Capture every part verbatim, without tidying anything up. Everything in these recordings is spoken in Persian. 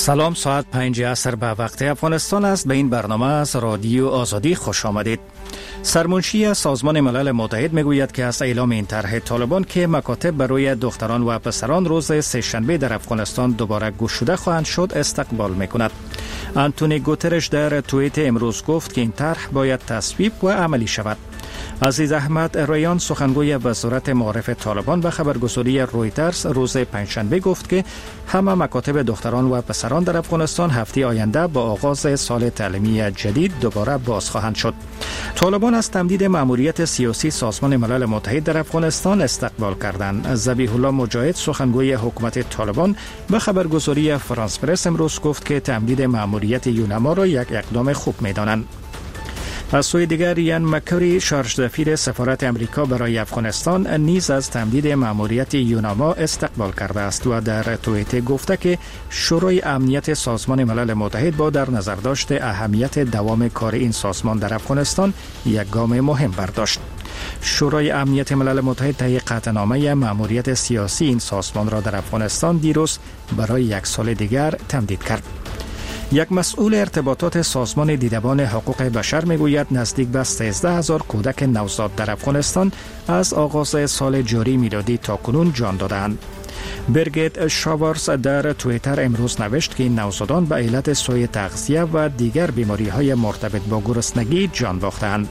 سلام، ساعت پنج عصر به وقت افغانستان است. به این برنامه از رادیو آزادی خوش آمدید. سرمنشی سازمان ملل متحد میگوید که از اعلام این طرح طالبان که مکاتب برای دختران و پسران روز سه‌شنبه در افغانستان دوباره گشوده خواهند شد استقبال میکند. آنتونی گوترش در توییت امروز گفت که این طرح باید تصویب و عملی شود. عزیز احمد ریان سخنگوی وزارت معارف طالبان به خبرگزاری رویترز روز پنجشنبه گفت که همه مکاتب دختران و پسران در افغانستان هفته آینده با آغاز سال تعلیمی جدید دوباره باز خواهند شد. طالبان از تمدید مأموریت سیاسی سازمان ملل متحد در افغانستان استقبال کردند. ذبیح الله مجاهد سخنگوی حکومت طالبان به خبرگزاری فرانس پرس امروز گفت که تمدید مأموریت یونما را یک اقدام خوب می‌دانند. از سوی دیگر یان مکری شارژ دفیر سفارت امریکا برای افغانستان نیز از تمدید مأموریت یونما استقبال کرده است و در توییت گفته که شورای امنیت سازمان ملل متحد با در نظر داشت اهمیت دوام کار این سازمان در افغانستان یک گام مهم برداشت. شورای امنیت ملل متحد طی قطعنامه مأموریت سیاسی این سازمان را در افغانستان دیروز برای یک سال دیگر تمدید کرد. یک مسئول ارتباطات سازمان دیدبان حقوق بشر میگوید نزدیک به سیزده هزار کودک نوزاد در افغانستان از آغاز سال جاری میلادی تا کنون جان دادند. برگیت شاورز در توییتر امروز نوشت که این نوزادان به علت سوء تغذیه و دیگر بیماری‌های مرتبط با گرسنگی جان باختند.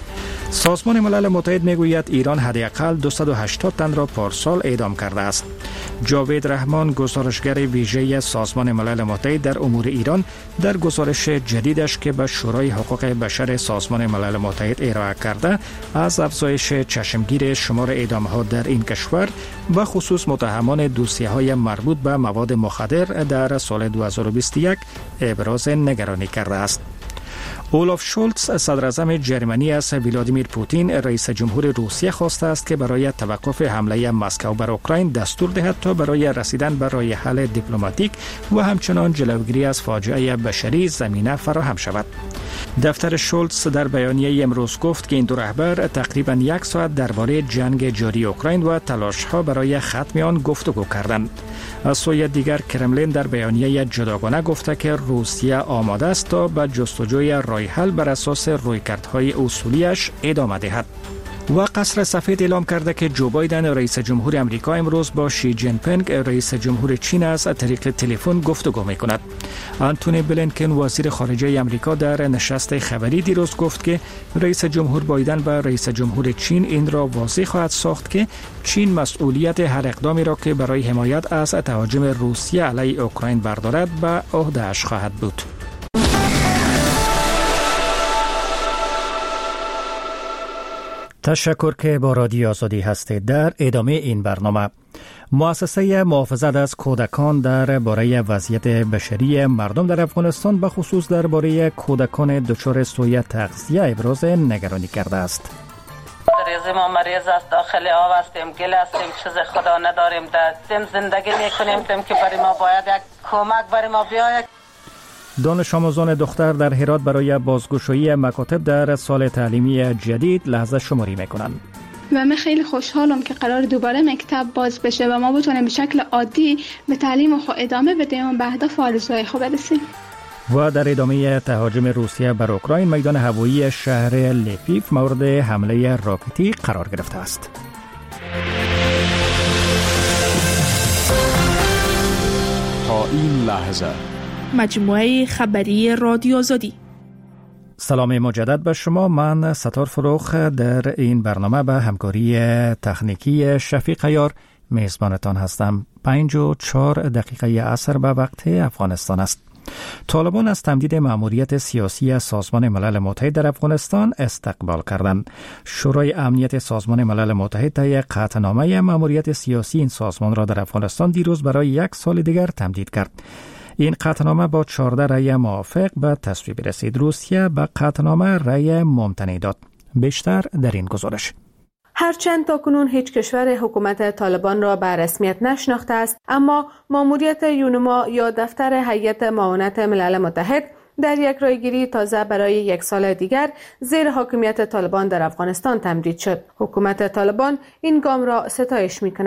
سازمان ملل متحد میگوید ایران حداقل دویست و هشتاد تن را پارسال اعدام کرده است. جاوید رحمان گزارشگر ویژه سازمان ملل متحد در امور ایران در گزارش جدیدش که به شورای حقوق بشر سازمان ملل متحد ارائه کرده از افزایش چشمگیر شمار اعدام‌ها در این کشور و خصوص متهمان دوسیه‌های مربوط به مواد مخدر در سال دو هزار و بیست و یک ابراز نگرانی کرده است. اولاف شولتز صدر اعظم جرمنی از ولادیمیر پوتین رئیس جمهور روسیه خواسته است که برای توقف حمله مسکو بر اوکراین دستور دهد تا برای رسیدن به راه حل دیپلماتیک و همچنان جلوگیری از فاجعه بشری زمینه فراهم شود. دفتر شولتز در بیانیه امروز گفت که این دو رهبر تقریبا یک ساعت درباره جنگ جاری اوکراین و تلاش‌ها برای ختم آن گفتگو کردند. از سوی دیگر کرملین در بیانیه جداگانه گفته که روسیه آماده است تا به جستجوی راه حل بر اساس رویکردهای اصولیش ادامه دهد. و قصر سفید اعلام کرده که جو بایدن رئیس جمهور امریکا امروز با شی جین پینگ رئیس جمهور چین از طریق تلفن گفتگو می‌کند. آنتونی بلینکن وزیر خارجه امریکا در نشست خبری دیروز گفت که رئیس جمهور بایدن و رئیس جمهور چین این را واضح خواهد ساخت که چین مسئولیت هر اقدامی را که برای حمایت از تهاجم روسیه علیه اوکراین بردارد به عهده‌اش خواهد بود. تشکر که با رادیو آزادی هستید. در ادامه این برنامه مؤسسه محافظت از کودکان در باره وضعیت بشری مردم در افغانستان به خصوص درباره کودکان دچار سوء تغذیه ابراز نگرانی کرده است. ریزی ما مریض است، داخل آب هستیم، گل هستیم، چیز خدا نداریم، در زندگی میکنیم تیم که برای ما باید یک کمک برای ما بیاید. دانش آموزان دختر در هرات برای بازگشایی مکاتب در سال تعلیمی جدید لحظه شماری میکنند. و من خیلی خوشحالم که قرار دوباره مکتب باز بشه و ما بتونیم به شکل عادی به تعلیم خود ادامه بدیم و به اهداف و آرزوهای خود برسیم. و در ادامه تهاجم روسیه بر اوکراین میدان هوایی شهر لویو مورد حمله راکتی قرار گرفته است. تا این لحظه مجموعه خبری رادیو آزادی. سلام مجدد به شما. من ستار فروخ در این برنامه به همکاری تکنیکی شفیق عیار میزبانتان هستم. پنج و چهار دقیقه عصر به وقت افغانستان است. طالبان از تمدید مأموریت سیاسی سازمان ملل متحد در افغانستان استقبال کردند. شورای امنیت سازمان ملل متحد طی قطعنامه مأموریت سیاسی این سازمان را در افغانستان دیروز برای یک سال دیگر تمدید کرد. این قطعنامه با چهارده رأی موافق به تصویب رسید. روسیه به قطعنامه رأی ممتنع داد. بیشتر در این گزارش. هرچند تاکنون هیچ کشور حکومت طالبان را به رسمیت نشناخته است، اما مأموریت یونما یا دفتر هیئت معاونت ملل متحد در یک رایگیری تازه برای یک سال دیگر زیر حاکمیت طالبان در افغانستان تمدید شد. حکومت طالبان این گام را ستایش می‌کند.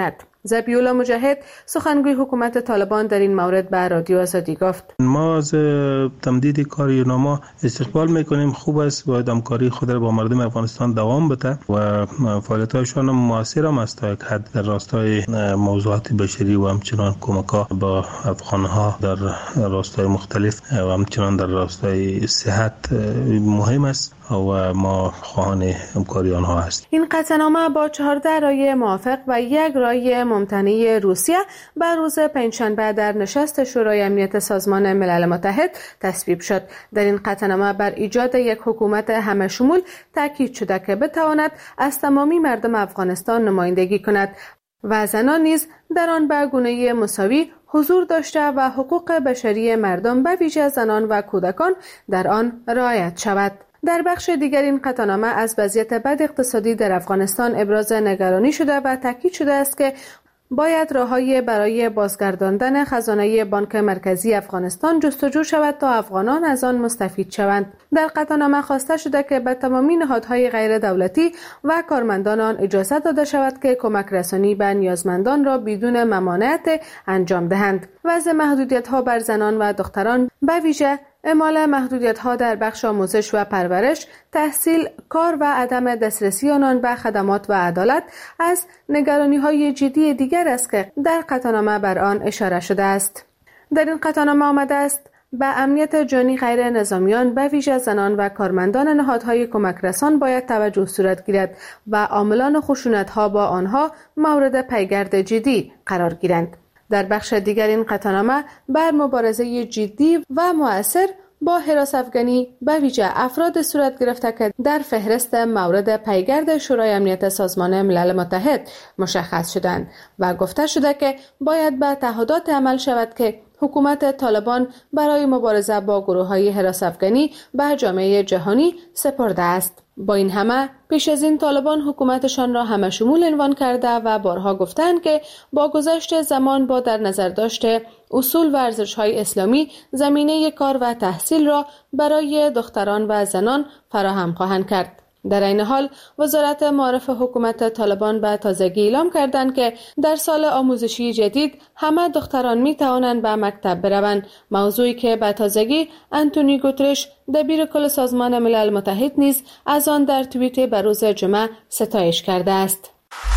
ذبیح‌الله مجاهد سخنگوی حکومت طالبان در این مورد به رادیو آزادی گفت: ما از تمدید کار یوناما استقبال میکنیم. خوب است باید همکاری خود را با مردم افغانستان دوام بده و فعالیت‌هایشان موثر هم است تا یک حد در راستای موضوعات بشری و همچنان کمک‌ها با افغان‌ها در راستای مختلف و همچنان در راستای صحت مهم است و ما خواهان همکاری آنها هستیم. این قطعنامه با چهارده رای موافق و یک رای ممتنع روسیه بر روز پنجشنبه در نشست شورای امنیت سازمان ملل متحد تصویب شد. در این قطعنامه بر ایجاد یک حکومت همه شمول تاکید شده که بتواند از تمامی مردم افغانستان نمایندگی کند و زنان نیز در آن به گونه مساوی حضور داشته و حقوق بشری مردم به ویژه زنان و کودکان در آن رعایت شود. در بخش دیگر این قطعنامه از وضعیت بد اقتصادی در افغانستان ابراز نگرانی شده و تاکید شده است که باید راه‌های برای بازگرداندن خزانه بانک مرکزی افغانستان جستجو شود تا افغانان از آن مستفید شوند. در قطعنامه خواسته شده که به تمامی نهادهای غیر دولتی و کارمندان آن اجازه داده شود که کمک رسانی به نیازمندان را بدون ممانعت انجام دهند. وضع محدودیت‌ها بر زنان و دختران به ویژه اعمال محدودیت‌ها در بخش آموزش و پرورش، تحصیل، کار و عدم دسترسی آنان به خدمات و عدالت از نگرانی‌های جدی دیگر است که در قطعنامه بر آن اشاره شده است. در این قطعنامه آمده است به امنیت جانی غیر نظامیان به ویژه زنان و کارمندان نهادهای کمک رسان باید توجه صورت گیرد و عاملان خشونت‌ها با آنها مورد پیگرد جدی قرار گیرند. در بخش دیگر این قطعنامه بر مبارزه جدی و مؤثر با هراس افغانی به ویژه افراد صورت گرفته که در فهرست مورد پیگرد شورای امنیت سازمان ملل متحد مشخص شدند و گفته شده که باید به تعهدات عمل شود که حکومت طالبان برای مبارزه با گروه‌های هراس افغانی به جامعه جهانی سپرده است. با این همه پیش از این طالبان حکومتشان را همه شمول عنوان کرده و بارها گفتند که با گذشت زمان با در نظر داشته اصول و ارزش‌های اسلامی زمینه کار و تحصیل را برای دختران و زنان فراهم خواهند کرد. در این حال وزارت معارف حکومت طالبان به تازگی اعلام کردند که در سال آموزشی جدید همه دختران می توانند به مکتب بروند، موضوعی که به تازگی آنتونی گوترش دبیر کل سازمان ملل متحد نیز از آن در توییت به روز جمعه ستایش کرده است.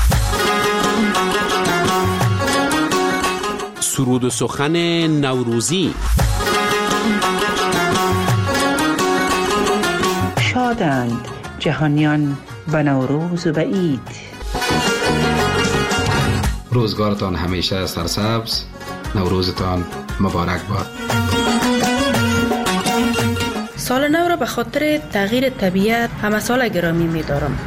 سرود و سخن نوروزی. شادند جهانیان به نوروز و به عید. روزگارتان همیشه سرسبز، نوروزتان مبارک باد. سال نو را به خاطر تغییر طبیعت همه سال گرامی می دارم.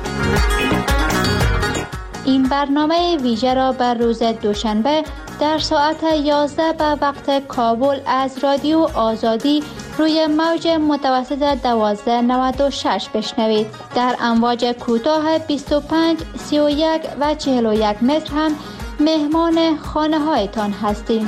این برنامه ویژه را بر روز دوشنبه در ساعت یازده به وقت کابل از رادیو آزادی روی موج متوسط دوازده نود و شش بشنوید. در امواج کوتاه بیست و پنج، سی و یک و چهل و یک متر هم مهمان خانه هایتان هستیم.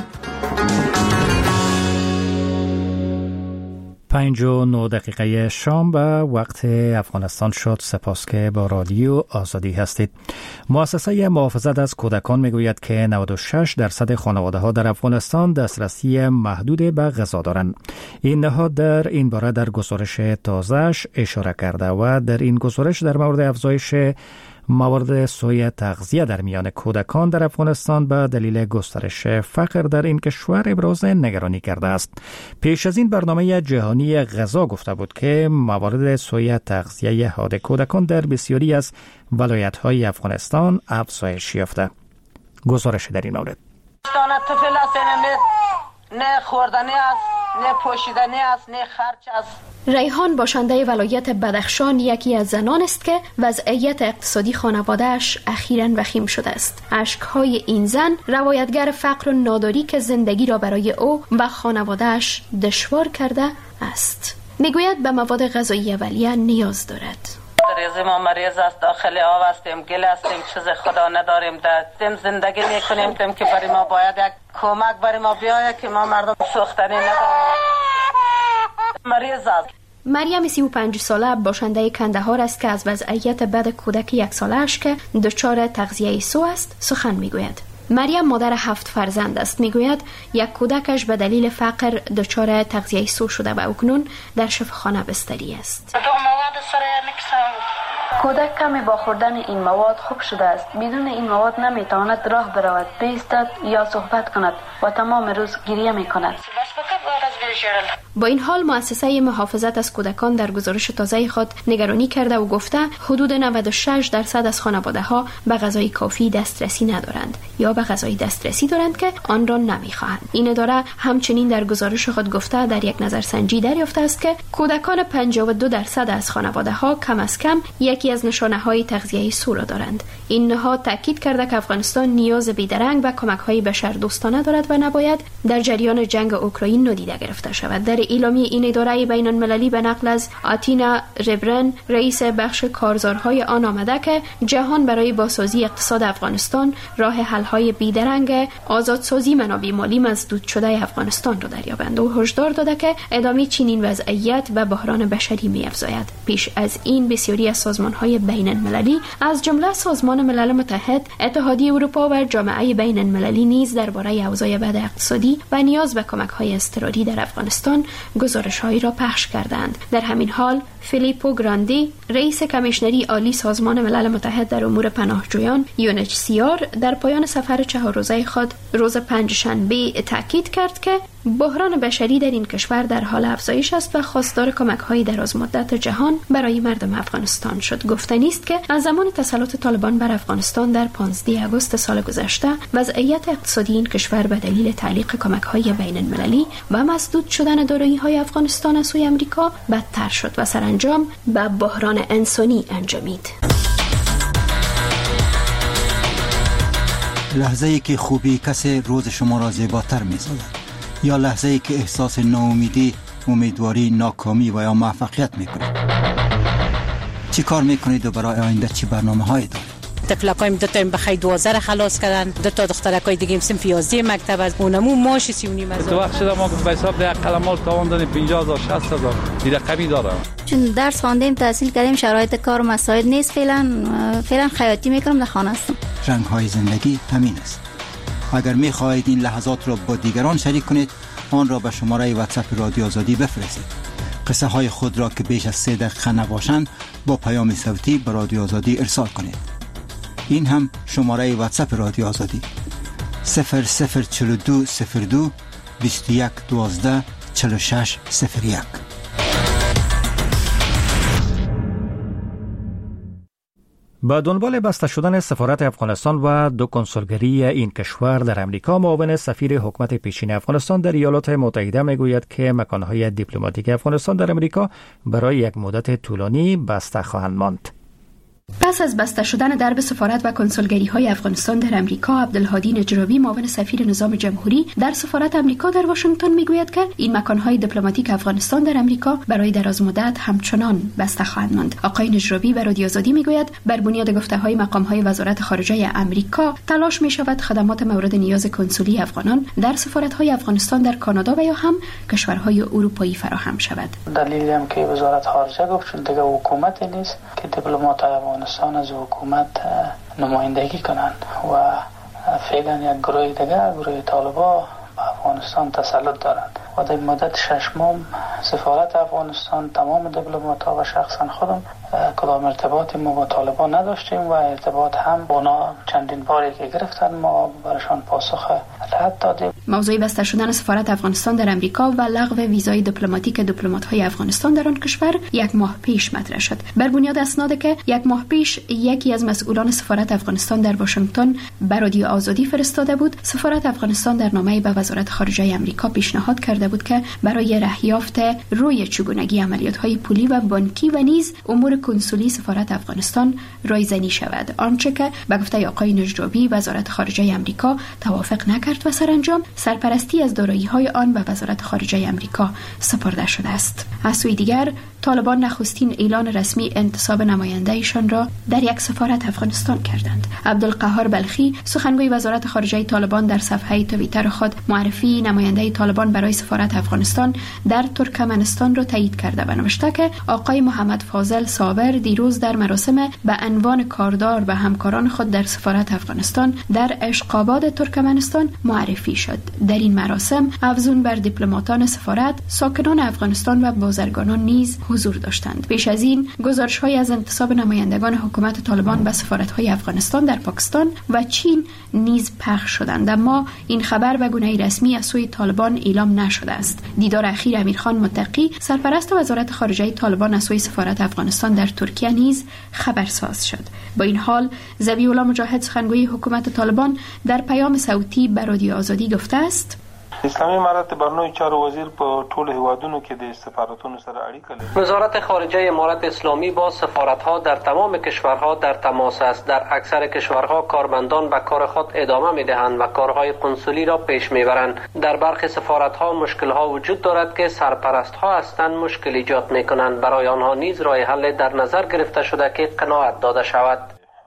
پنج و نه دقیقه شام به وقت افغانستان شد. سپاس که با رادیو آزادی هستید. مؤسسه محافظت از کودکان میگوید که نود و شش درصد خانواده ها در افغانستان دسترسی محدود به غذا دارند. این نهاد در این باره در گزارش تازه‌اش اشاره کرده و در این گزارش در مورد افزایش موارد سوء تغذیه در میان کودکان در افغانستان به دلیل گسترش فقر در این کشور ابراز نگرانی کرده است. پیش از این برنامه جهانی غذا گفته بود که موارد سوء تغذیه حاد کودکان در بسیاری از ولایت‌های افغانستان افزایش یافته. گزارش در این مورد. نه خوردنی است، نه پوشیدنی است، نه خرچ است. ریحان باشنده ولایت بدخشان یکی از زنان است که وضعیت اقتصادی خانواده‌اش اخیراً وخیم شده است. اشک‌های این زن روایتگر فقر و ناداری که زندگی را برای او و خانواده‌اش دشوار کرده است. میگوید به مواد غذایی اولیه نیاز دارد. ریزی ما مریض است، داخل آب هستیم، گل هستیم، چیز خدا نداریم، در زندگی میکنیم تیم که برای ما باید یک کمک برای ما بیاید که ما مردم سوختنی نداریم. مریض است. مریم سی و پنج ساله باشنده کندهار است که از وضعیت بد کودک یک سالش که دچار تغذیه سو است سخن میگوید. مریم مادر هفت فرزند است. میگوید یک کودکش به دلیل فقر دچار تغذیه سو شده و اکنون در شفاخانه بستری است. کودک کمی با خوردن این مواد خوب شده است. بدون این مواد نمیتواند راه برود، بایستد یا صحبت کند و تمام روز گریه میکند. با این حال مؤسسه محافظت از کودکان در گزارش تازه خود نگرانی کرده و گفته حدود نود و شش درصد از خانواده ها به غذای کافی دسترسی ندارند یا به غذای دسترسی دارند که آن را نمیخواهند. این اداره همچنین در گزارش خود گفته در یک نظرسنجی دریافته است که کودکان پنجاه و دو درصد از خانواده ها کم از کم یکی از نشانه های تغذیه سو را دارند. این نهاد تاکید کرده که افغانستان نیاز بیدرنگ به کمک های بشردوستانه دارد و نباید در جریان جنگ اوکراین نادیده گرفته شود. در اعلامیه این اداره بین المللی به نقل از آتینا ربرن رئیس بخش کارزارهای آن آمده که جهان برای بازسازی اقتصاد افغانستان راه حل های بیدرنگ آزادسازی منابع مالی مسدود شده افغانستان را دریابند و هشدار داده که ادامه چنین وضعیت به بحران بشری می‌افزاید. پیش از این بسیاری از سازمان‌های بین المللی از جمله سازمان ملل متحد، اتحادیه اروپا و جامعه بین المللی نیز درباره اوضاع بد اقتصادی و نیاز به کمک‌های اضطراری در افغانستان گزارش‌هایی را پخش کردند. در همین حال فیلیپو گراندی رئیس کمیشنری عالی سازمان ملل متحد در امور پناهجویان یو ان اچ سی آر در پایان سفر چهار روزه خود روز پنجشنبه تاکید کرد که بحران بشری در این کشور در حال افزایش است و خواستار کمک‌های درازمدت جهان برای مردم افغانستان شد. گفتنی است که از زمان تسلط طالبان بر افغانستان در پانزده آگوست سال گذشته وضعیت اقتصادی این کشور به دلیل تعلیق کمک‌های بین المللی و مسدود شدن دارایی‌های افغانستان از سوی آمریکا بدتر شد و سرانجام به بحران انسانی انجامید. لحظه‌ای که خوبی کسی روز شما را زیباتر می‌سازد یا لحظه‌ای که احساس ناامیدی، امیدواری، ناکامی و یا موفقیت می‌کنید. چی کار می‌کنید و برای آینده چی برنامه‌هایی دارید؟ طفلکایم دو تا بخیر دوازده را خلاص کردن، دو تا دخترکای دیگه صنف یازده مکتب از اونمو ماش سی و نیم هزار. تو وقت شده ما به حساب ده قلمال تاوان دادیم پنجاه هزار شصت هزار دیگه کمی داره. چون درس خواندیم تحصیل کردیم شرایط کار و مساعد نیست، فعلا فعلا خیاطی می‌کنم، در خانه هستم. رنگ‌های زندگی همین است. اگر می‌خواهید این لحظات را با دیگران شریک کنید، آن را به شماره واتساپ رادیو آزادی بفرستید. قصه های خود را که بیش از سه دقیقه نباشند با پیام صوتی به رادیو آزادی ارسال کنید. این هم شماره واتساپ رادیو آزادی صفر صفر چهل و دو صفر دو بیست و یک دوازده چهل و شش صفر یک. با دنبال بسته شدن سفارت افغانستان و دو کنسولگری این کشور در امریکا، معاون سفیر حکومت پیشین افغانستان در ایالات متحده میگوید که مکانهای دیپلماتیک افغانستان در امریکا برای یک مدت طولانی بسته خواهند ماند. پس از بسته شدن درب سفارت و کنسولگری های افغانستان در امریکا، عبدالهادی نجرابی معاون سفیر نظام جمهوری در سفارت امریکا در واشنگتن میگوید که این مکانهای دیپلماتیک افغانستان در امریکا برای دراز مدت همچنان بسته خواهند ماند. آقای نجرابی به رادیو آزادی میگوید بر بنیاد گفته‌های مقام‌های وزارت خارجه امریکا تلاش می‌شود خدمات مورد نیاز کنسولی افغانان در سفارت‌های افغانستان در کانادا و یا هم کشورهای اروپایی فراهم شود. دلیلی هم که وزارت خارجه گفت چون دیگه حکومتی نیست که دیپلمات‌های افغانستان از حکومت نمایندگی کنند و فعلا یک گروه دیگه، گروه طالبان به افغانستان تسلط دارند و در مدت شش ماه سفارت افغانستان تمام دیپلمات‌ها و شخصا خودم کدام ارتباطی ما با طالبان نداشتیم و ارتباط هم با اونا چندین باری که گرفتن ما برشان پاسخ رد دادیم. موضوع بسته شدن سفارت افغانستان در امریکا و لغو ویزای دیپلماتیک دیپلمات‌های افغانستان در آن کشور یک ماه پیش مطرح شد. بر بنیاد اسنادی که یک ماه پیش یکی از مسئولان سفارت افغانستان در واشنگتن به رادیو آزادی فرستاده بود، سفارت افغانستان در نامه‌ای به وزارت خارجه آمریکا پیشنهاد کرده بود که برای رهیافت روی چگونگی عملیات‌های پولی و بانکی و نیز امور کنسولی سفارت افغانستان رایزنی شود، آنچه که به گفته آقای نجرابی وزارت خارجه آمریکا توافق نکرد و سرانجام سرپرستی از دارایی‌های آن به وزارت خارجه آمریکا سپرده شده است. از سوی دیگر طالبان نخستین اعلان رسمی انتصاب نماینده‌ایشان را در یک سفارت افغانستان کردند. عبدالقهار بلخی سخنگوی وزارت خارجه طالبان در صفحه توییتر خود معرفی نماینده طالبان برای سفارت افغانستان در ترکمنستان را تایید کرده و نوشته که آقای محمد فاضل صابر دیروز در مراسم به عنوان کاردار به همکاران خود در سفارت افغانستان در اشقاباد ترکمنستان معرفی شد. در این مراسم افزون بر دیپلماتان سفارت، ساکنان افغانستان و بازرگانان نیز حضور داشتند. پیش از این گزارش‌های از انتصاب نمایندگان حکومت طالبان به سفارت‌های افغانستان در پاکستان و چین نیز پخش شدند، اما این خبر به گونه رسمی از سوی طالبان اعلام نشده است. دیدار اخیر امیرخان متقی سرپرست وزارت خارجه طالبان از سوی سفارت افغانستان در ترکیه نیز خبرساز شد. با این حال ذبیح الله مجاهد سخنگوی حکومت طالبان در پیام صوتی به رادیو آزادی گفته است: اسلامی امارت برنامه چارو وزیر په ټول هیوادونو کې د سفارتونو سره اړیکه لري. وزارت خارجه امارت اسلامی با سفارت‌ها در تمام کشورها در تماس است. در اکثر کشورها کارمندان به کار خود ادامه می‌دهند و کارهای قنصلی را پیش می‌برند. در برخی سفارت‌ها مشکل‌ها وجود دارد که سرپرست‌ها هستند مشکل ایجاد می‌کنند. برای آنها نیز راه حل در نظر گرفته شده که قناعت داده شود.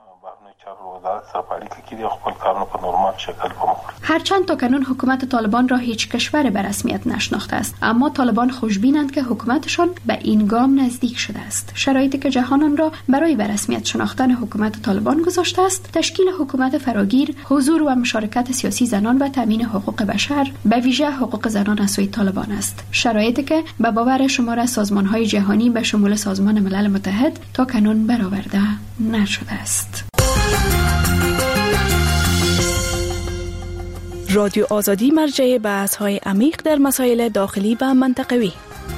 هرچند تاکنون حکومت طالبان را هیچ کشور به رسمیت نشناخته است، اما طالبان خوشبینند که حکومتشان به این گام نزدیک شده است. شرایطی که جهان را برای به رسمیت شناختن حکومت طالبان گذاشته است، تشکیل حکومت فراگیر، حضور و مشارکت سیاسی زنان و تامین حقوق بشر، به ویژه حقوق زنان از سوی طالبان است. شرایطی که به باور شمار از سازمان‌های جهانی به شمول سازمان ملل متحد تاکنون برآورده نشده است. رادیو آزادی مرجع بحث‌های عمیق در مسائل داخلی و منطقوی.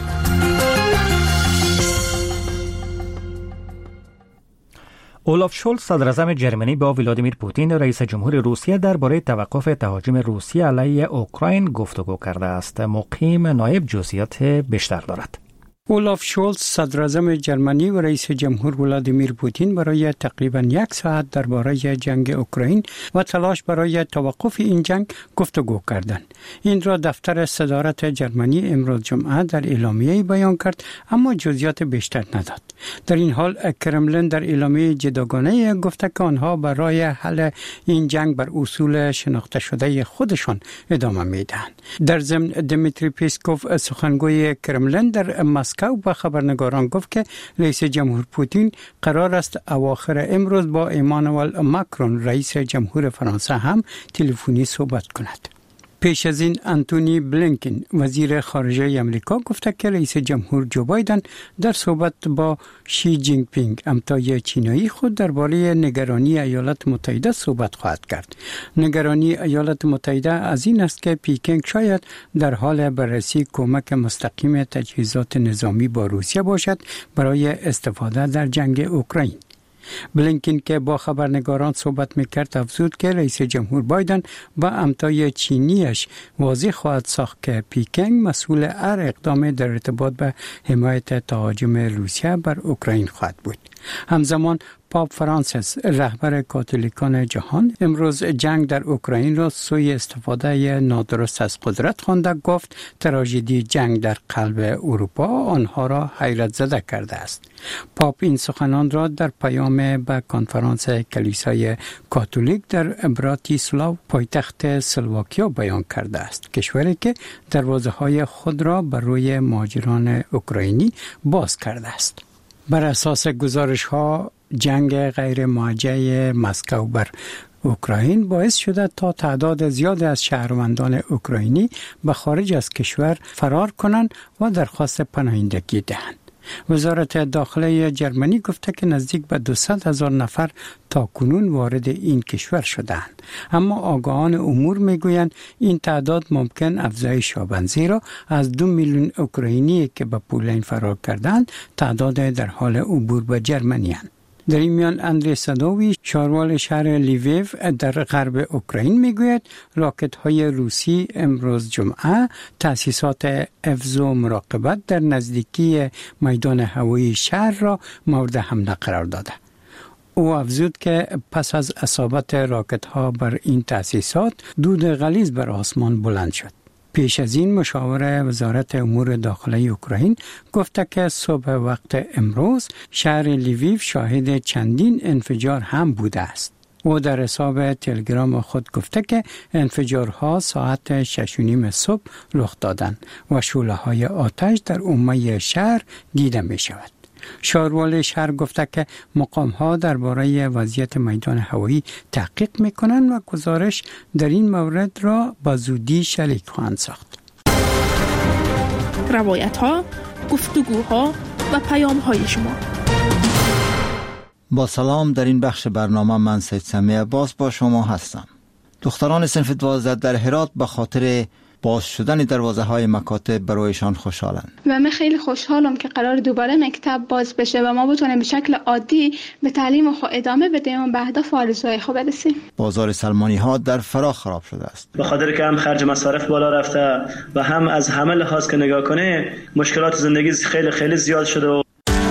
اولاف شولز صدراعظم جرمنی با ولادیمیر پوتین رئیس جمهور روسیه درباره توقف تهاجم روسیه علیه اوکراین گفتگو کرده است. مقیم نایب جزئیات بیشتر دارد. اولاف شولز صدراعظم جرمنی و رئیس جمهور ولادیمیر پوتین برای تقریباً یک ساعت درباره جنگ اوکراین و تلاش برای توقف این جنگ گفتگو کردند. این را دفتر صدارت جرمنی امروز جمعه در اعلامیه‌ای بیان کرد، اما جزئیات بیشتر نداد. در این حال کرملین در اعلامیه جداگانه گفته که آنها برای حل این جنگ بر اصول شناخته شده خودشان ادامه میدهند. در ضمن دمیتری پیسکوف سخنگوی کرملین در مسکو با خبرنگاران گفت که رئیس جمهور پوتین قرار است اواخر امروز با ایمانوئل ماکرون رئیس جمهور فرانسه هم تلفنی صحبت کند. پیش از این انتونی بلینکن وزیر خارجه امریکا گفته که رئیس جمهور جو بایدن در صحبت با شی جینگ پینگ همتای چینایی خود درباره نگرانی ایالات متحده صحبت خواهد کرد. نگرانی ایالات متحده از این است که پیکنگ شاید در حال بررسی کمک مستقیم تجهیزات نظامی با روسیه باشد برای استفاده در جنگ اوکراین. بلینکن که با خبرنگاران صحبت میکرد افزود که رئیس جمهور بایدن با همتای چینیش واضح خواهد ساخت که پیکنگ مسئول هر اقدام در ارتباط به حمایت تهاجم روسیه بر اوکراین خواهد بود. همزمان پاپ فرانسیس رهبر کاتولیکان جهان امروز جنگ در اوکراین را سوی استفاده نادرست از قدرت خوانده. گفت تراژدی جنگ در قلب اروپا آنها را حیرت زده کرده است. پاپ این سخنان را در پیام به کنفرانس کلیسای کاتولیک در براتیسلاو پایتخت سلواکیا بیان کرده است، کشوری که دروازه‌های خود را بر روی مهاجران اوکراینی باز کرده است. بر اساس گزارش‌ها جنگ غیر موجه مسکو بر اوکراین باعث شده تا تعداد زیاد از شهروندان اوکراینی به خارج از کشور فرار کنند و درخواست پناهندگی دهند. وزارت داخله جرمنی گفته که نزدیک به دویست هزار نفر تا کنون وارد این کشور شدند، اما آگاهان امور میگویند این تعداد ممکن افزایش یابد، زیرا از دو میلیون اوکراینی که به پولین فرار کردند تعداد در حال عبور به جرمنی هستند. در این میان اندری سادووی شاروال شهر لیویو در غرب اوکراین میگوید راکت های روسی امروز جمعه تأسیسات حفظ و مراقبت در نزدیکی میدان هوایی شهر را مورد حمله قرار داده. او افزود که پس از اصابت راکت ها بر این تأسیسات دود غلیظ بر آسمان بلند شد. پیش از این مشاور وزارت امور داخلی اوکراین گفته که صبح وقت امروز شهر لیویو شاهد چندین انفجار هم بوده است. او در حساب تلگرام خود گفته که انفجارها ساعت شش و نیم صبح رخ دادند و شعله‌های آتش در عمه شهر دیده می شود. شهروال شهر گفته که مقام‌ها درباره وضعیت میدان هوایی تحقیق می‌کنند و گزارش در این مورد را با زودی شریک خواهند ساخت. روایت‌ها، گفتگوها و پیام‌های شما. با سلام، در این بخش برنامه من سید سمیع عباس با شما هستم. دختران صنف دوازده در هرات به خاطر باز شدن دروازه های مکاتب برایشان خوشحالند و من خیلی خوشحالم که قرار دوباره مکتب باز بشه و ما بتونیم به شکل عادی به تعلیم خود ادامه بدیم و به اهداف و آرزوهای خود برسیم. بازار سلمانی ها در فراه خراب شده است به خاطر که هم خرج مصارف بالا رفته و هم از همه لحاظ که نگاه کنه مشکلات زندگی خیلی خیلی زیاد شده و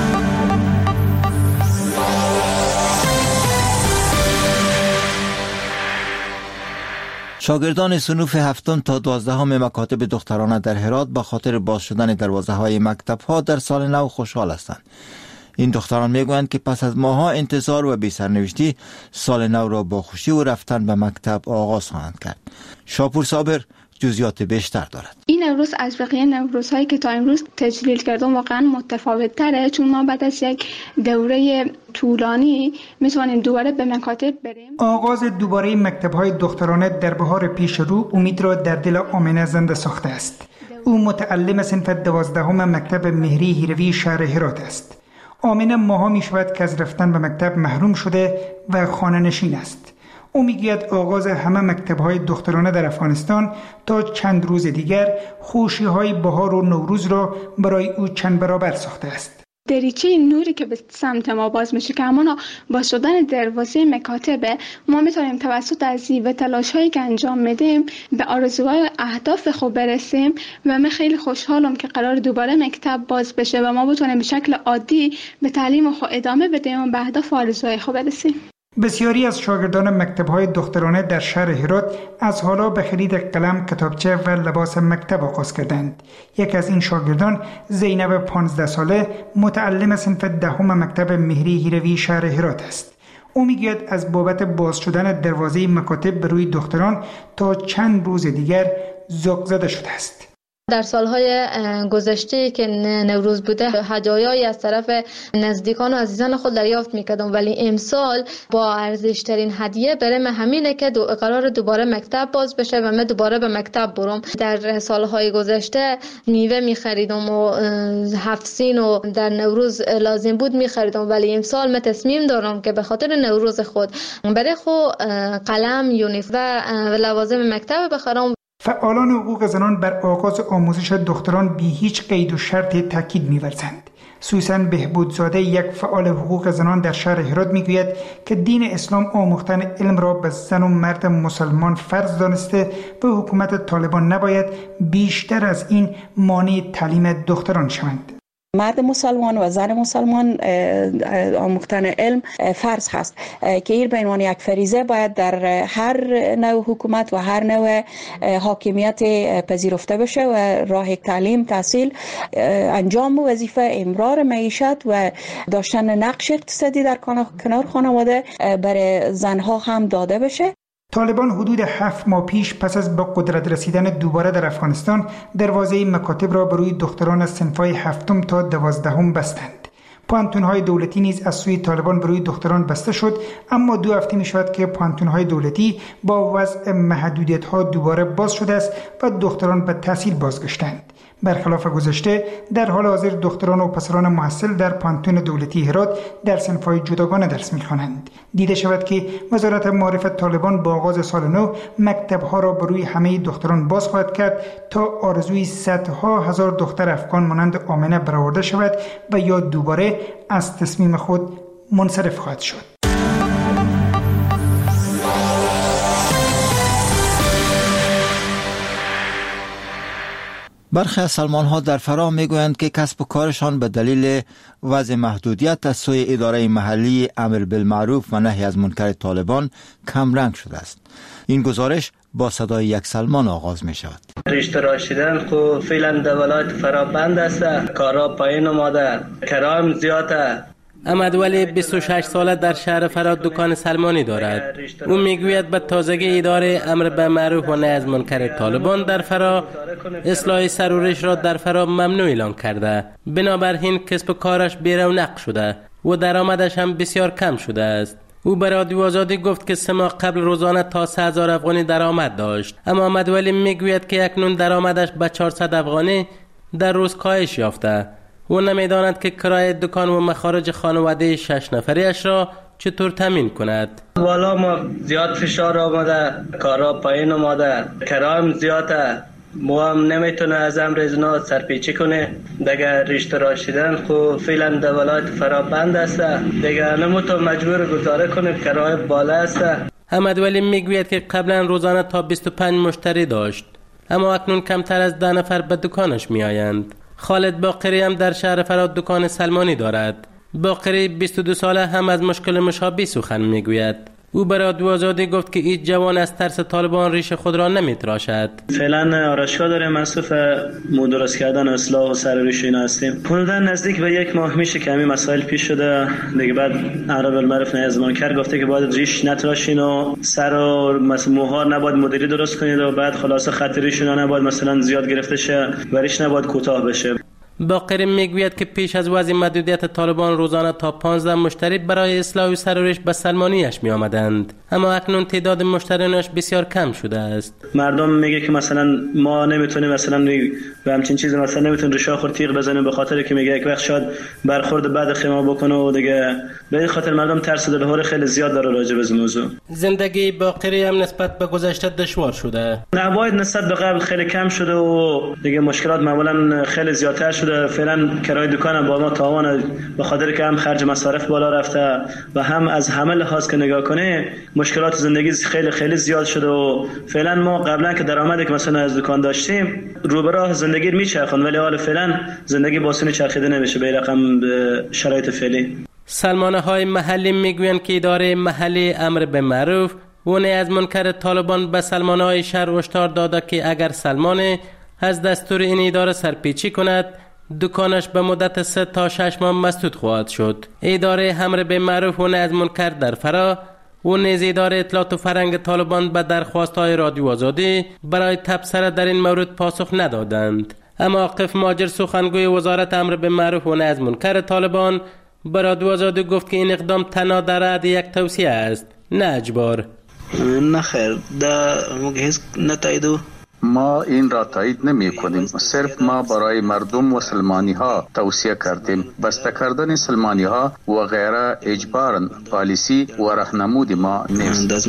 شاگردان صنوف هفتم تا دوازدهم مکاتب دخترانه در هرات با خاطر باز شدن دروازه های مکتب ها در سال نو خوشحال هستند. این دختران میگویند که پس از ماها انتظار و بی سرنوشتی سال نو را با خوشی و رفتن به مکتب آغاز خواهند کرد. شاپور صابر جزئیات بیشتر دارد. این نوروز از بقیه نوروزهایی که تا امروز تجلیل کردم واقعا متفاوت تره، چون ما بعد از یک دوره طولانی میتونیم دوباره به مکاتب بریم. آغاز دوباره مکتب‌های دخترانه در بهار پیش رو امید را در دل آمنه زنده ساخته است. او متعلم صنف دوازدهم مکتب مهری هیروی شهر هرات است. آمنه ماها می شود که از رفتن به مکتب محروم شده و خانه نشین است. او میگوید آغاز همه مکتب‌های دخترانه در افغانستان تا چند روز دیگر خوشی‌های بهار و نوروز را برای او چند برابر ساخته است. دریچه نوری که به سمت ما باز میشه که همانا با شدن دروازه مکاتبه ما میتونیم توسط ازی و تلاش‌هایی که انجام میدیم به آرزوهای و اهداف خود برسیم و من خیلی خوشحالم که قرار دوباره مکتب باز بشه و ما بتونیم به شکل عادی به تعلیم خود ادامه بدیم و به اهداف و آرزوهای خود برسیم. بسیاری از شاگردان مکتب‌های دخترانه در شهر هرات از حالا به خرید قلم، کتابچه و لباس مکتب آغاز کردند. یک از این شاگردان زینب پانزده ساله متعلم صنف دهم مکتب مهری هیروی شهر هرات است. او میگوید از بابت باز شدن دروازه مکاتب به روی دختران تا چند روز دیگر ذوق زده شده است. در سالهای گذشته که نوروز بوده هدایایی از طرف نزدیکان و عزیزان خود دریافت میکردم، ولی امسال با ارزشترین هدیه برای من همینه که دو قرار دوباره مکتب باز بشه و من دوباره به مکتب برم. در سالهای گذشته میوه میخریدم و هفت سین و در نوروز لازم بود میخریدم، ولی امسال من تصمیم دارم که به خاطر نوروز خود برای خود قلم، یونیفرم و لوازم مکتب بخرم. فعالان حقوق زنان بر آغاز آموزش دختران بی هیچ قید و شرط تاکید می‌ورزند. سوسن بهبودزاده، یک فعال حقوق زنان در شهر هرات، میگوید که دین اسلام آموختن علم را به زن و مرد مسلمان فرض دانسته و حکومت طالبان نباید بیشتر از این مانع تعلیم دختران شوند. مرد مسلمان و زن مسلمان آموختن علم فرض هست که این به عنوان یک فریضه باید در هر نوع حکومت و هر نوع حاکمیت پذیرفته بشه و راه تعلیم، تحصیل، انجام وظیفه، امرار معیشت و داشتن نقش اقتصادی در کنار خانواده برای زنها هم داده بشه. طالبان حدود هفت ماه پیش پس از به قدرت رسیدن دوباره در افغانستان دروازه مکاتب را بروی دختران از صنف‌های هفتم تا دوازدهم بستند. پانتون‌های دولتی نیز از سوی طالبان بروی دختران بسته شد، اما دو هفته می شود که پانتون‌های دولتی با وضع محدودیت‌ها دوباره باز شده است و دختران به تحصیل بازگشتند. برخلاف گذشته در حال حاضر دختران و پسران محصل در پانتون دولتی هرات در صنف‌های جداگانه درس می‌خوانند. دیده شود که وزارت معارف طالبان با آغاز سال نو مکتب‌ها را بروی همه دختران باز خواهد کرد تا آرزوی صدها هزار دختر افغان مانند آمنه برآورده شود و یا دوباره از تصمیم خود منصرف خواهد شد. برخی از سلمان ها در فرا می گویند که کسب و کارشان به دلیل وضع محدودیت از سوی اداره محلی امر بالمعروف و نهی از منکر طالبان کم رنگ شده است. این گزارش با صدای یک سلمان آغاز می شود. رشته راشیدن خو فعلا در ولایت فرا بند است، کارا پایین اومده، کرایم زیاده. احمد ولی بیست و شش ساله در شهر فرا دکان سلمانی دارد. او میگوید به تازگی اداره امر به معروف و نهی از منکر طالبان در فرا اصلاح سر و ریش را در فرا ممنوع اعلام کرده. بنابراین کسب و کارش بی‌رونق شده و درآمدش هم بسیار کم شده است. او به رادیو آزادی گفت که سه ماه قبل روزانه تا سه هزار افغانی درآمد داشت، اما احمد ولی میگوید که اکنون درآمدش به چهارصد افغانی در روز کاهش یافته. او نمیداند که کرایه دکان و مخارج خانواده شش نفریش را چطور تامین کند. والا ما زیاد فشار آمده، کارا پایین اومده، کرایم زیاده، ما هم نمیتونه از امر ازنا سرپیچی کنه. دیگه رشته راشیدن خو فعلا در ولایت فرا بند است، دیگه نموتو مجبور گزاره کنه، کرایه بالا است. احمد ولی میگوید که قبلا روزانه تا بیست و پنج مشتری داشت، اما اکنون کمتر از ده نفر به دکانش میآیند. خالد باقری هم در شهر فرا دکان سلمانی دارد. باقری بیست و دو ساله هم از مشکل مشابه سخن میگوید. او به رادیو آزادی گفت که این جوان از ترس طالبان ریش خود را نمیتراشد. فعلا آرایشگاه داریم، مصروف درست کردن اصلاح و سر ریش اینا هستیم. حدودا نزدیک به یک ماه میشه که همین مسائل پیش شده. دیگه بعد امر بالمعروف نهی از منکر گفته که باید ریش نتراشین و سر و مثلا موها نباید مدیری درست کنید و بعد خلاصه خط ریش اینا نباید مثلا زیاد گرفته شه و ریش نباید کوتاه بشه. باقری میگوید که پیش از وضع محدودیت طالبان روزانه تا پانزده مشتری برای اصلاح سر و ریش به سلمانیش می آمدند، اما اکنون تعداد مشتریانش بسیار کم شده است. مردم میگه که مثلا ما نمیتونیم مثلا به همچین چیزی مثلا نمیتونیم ریشا خور تیغ بزنیم، به خاطر که میگه یک وقت شاید برخورد بعد خیمه بکنه و دیگه به این خاطر مردم ترس و دلهور خیلی زیاد داره راجع به این موضوع. زندگی باقری هم نسبت به گذشته دشوار شده. نباید نسبت به قبل خیلی کم شده و دیگه مشکلات معمولا خیلی زیادتر شده. فعلا کرایه دکان با ما تاوان، به خاطر که هم خرج مصارف بالا رفته و هم از همه لحاظ که نگاه کنه مشکلات زندگی خیلی خیلی زیاد شده و فعلا ما قبلا که درآمدی که مثلا از دکان داشتیم رو به راه زندگی میچرخوند، ولی حالا فعلا زندگی باسون چرخیده نمیشه به رقم شرایط فعلی. سلمانه های محلی میگویند که اداره محلی امر به معروف و نهی از منکر طالبان به سلمانه های شهر هشدار داده که اگر سلمان از دستور این اداره سرپیچی کند دکانش به مدت سه تا شش ماه مسدود خواهد شد. اداره امر به معروف و نهی از منکر در فرا و نیز اداره اطلاعات و فرهنگ طالبان به درخواست‌های رادیو آزادی برای تبصره در این مورد پاسخ ندادند. اما عاقف ماجر سخنگوی وزارت امر به معروف و نهی از منکر طالبان به رادیو آزادی گفت که این اقدام تنها در حد یک توصیه است، نه اجبار. نه خیر، دا مگه نتایدو ما این را تایید نمی کنیم، صرف ما برای مردم و سلمانی ها توصیه کردیم. بسته کردن سلمانی ها و غیره اجباراً پالیسی و راهنمود ما نیست.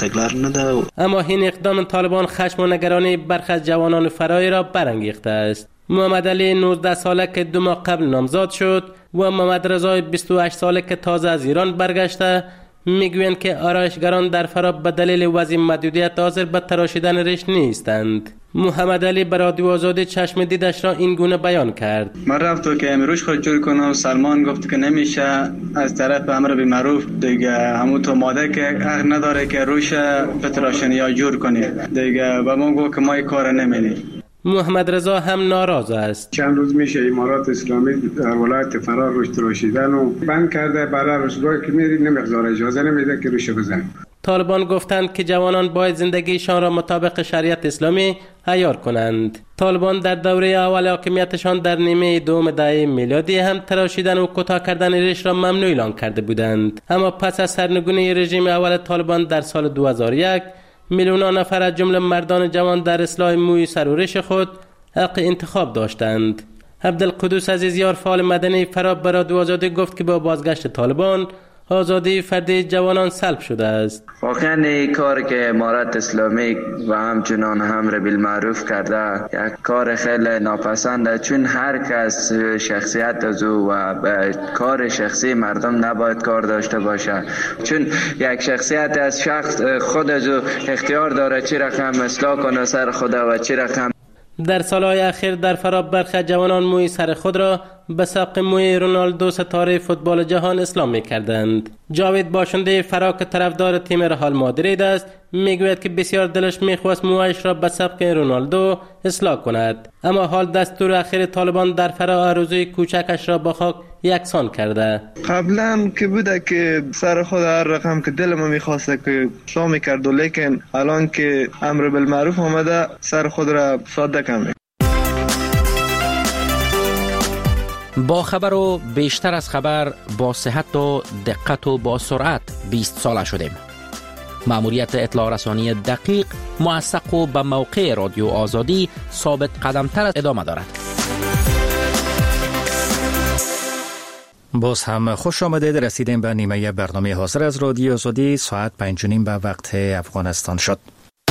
اما این اقدام طالبان خشم و نگرانی برخی از جوانان فرایی را برانگیخته است. محمد علی نوزده ساله که دو ماه قبل نامزاد شد و محمد رضا بیست و هشت ساله که تازه از ایران برگشته میگویند که آرایشگران در فرا به دلیل وضع محدودیت حاضر به تراشیدن ریش نیستند. محمد علی به رادیو آزادی چشم دیدش را این گونه بیان کرد. من رفتم که امروز خود جور کنم، سلمان گفت که نمیشه از طرف امر به معروف دیگه همون تو ماده که حق نداره که روش بتراشن یا جور کنی دیگه، و ما گفت که ما کار نمیدیم. محمد رضا هم ناراض است. چند روز میشه امارات اسلامی در ولایت فرا روش تراشیدن و بند کرده، برای روزگاهی که میری نمیگذاره، اجازه نمیده که روش بزن. طالبان گفتند که جوانان باید زندگیشان را مطابق شریعت اسلامی عیار کنند. طالبان در دوره اول حاکمیتشان در نیمه دوم دهه میلادی هم تراشیدن و کوتاه کردن ریش را ممنوع اعلان کرده بودند، اما پس از سرنگونی رژیم اول طالبان در سال دو هزار و یک میلیون نفر از جمله مردان جوان در اصلاح موی سر و ریش خود حق انتخاب داشتند. عبدالقدوس عزیزیار فعال مدنی فرا به رادیو آزادی گفت که با بازگشت طالبان آزادی فردی جوانان سلب شده است. واقعا این کار که امارت اسلامی و همچنان امر بالمعروف کرده یک کار خیلی ناپسنده، چون هر کس شخصیت از او و به کار شخصی مردم نباید کار داشته باشه، چون یک شخصیت از شخص خود از او اختیار داره چی رقم اصلاح کنه سر خود و چی رقم. در سالهای اخیر در فرا برخی جوانان موی سر خود را به سبق موی رونالدو ستاره فوتبال جهان اسلام می کردند. جاوید باشنده فرا که طرفدار تیم رئال مادرید است میگوید که بسیار دلش میخواست مویش را به سبق رونالدو اصلاح کند، اما حال دستور اخیر طالبان در فرا آرزوی کوچکش را با خاک یکسان کرده. قبلا که بوده که سر خود هر رقم که دلم میخواسته که اصلاح میکرد، لیکن الان که امر بالمعروف آمده سر خود را ساده کنه. با خبر و بیشتر از خبر، با صحت و دقت و با سرعت بیست ساله شدیم. مأموریت اطلاع رسانی دقیق، موثق و به موقع رادیو آزادی ثابت قدمتر ادامه دارد. باز هم خوش آمدید. رسیدیم به نیمه برنامه حاضر از رادیو آزادی. ساعت پنج و نیم به وقت افغانستان شد.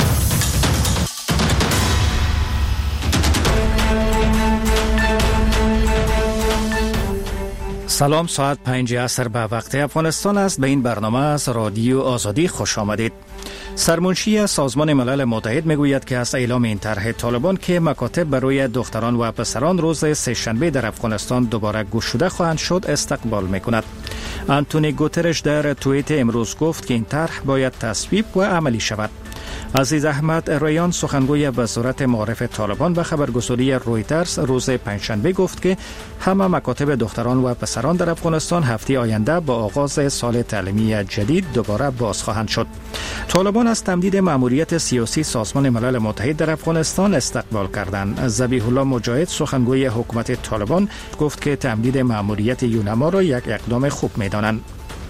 سلام، ساعت پنج عصر به وقت افغانستان است. به این برنامه از رادیو آزادی خوش آمدید. سرمنشی سازمان ملل متحد میگوید که از اعلام این طرح طالبان که مکاتب برای دختران و پسران روز سه‌شنبه در افغانستان دوباره گشوده خواهند شد استقبال میکند. آنتونی گوترش در توییت امروز گفت که این طرح باید تصویب و عملی شود. عزیز احمد ریان، سخنگوی وزارت معارف طالبان و خبرگزاری رویترز روز پنجشنبه گفت که همه مکاتب دختران و پسران در افغانستان هفته آینده با آغاز سال تعلیمی جدید دوباره باز خواهند شد. طالبان از تمدید مأموریت سیاسی سازمان ملل متحد در افغانستان استقبال کردند. ذبیح الله مجاهد، سخنگوی حکومت طالبان، گفت که تمدید مأموریت یونما را یک اقدام خوب می‌دانند.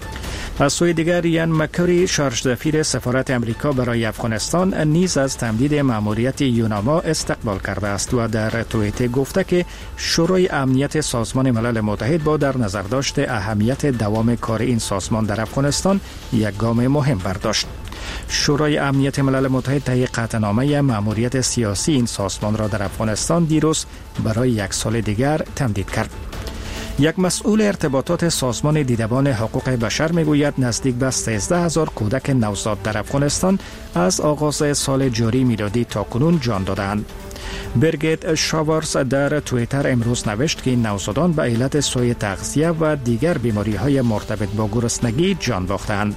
از سوی دیگر ریان مکری، شارژ دفیر سفارت امریکا برای افغانستان، نیز از تمدید مأموریت یوناما استقبال کرده است و در توییت گفته که شورای امنیت سازمان ملل متحد با در نظر داشت اهمیت دوام کار این سازمان در افغانستان یک گام مهم برداشت. شورای امنیت ملل متحد طی قطعنامه مأموریت سیاسی این سازمان را در افغانستان دیروز برای یک سال دیگر تمدید کرد. یک مسئول ارتباطات سازمان دیدبان حقوق بشر میگوید نزدیک به سیزده هزار کودک نوزاد در افغانستان از آغاز سال جاری میلادی تا کنون جان دادند. برگیت شاورز در توییتر امروز نوشت که این نوزادان به علت سوء تغذیه و دیگر بیماری‌های مرتبط با گرسنگی جان باختند.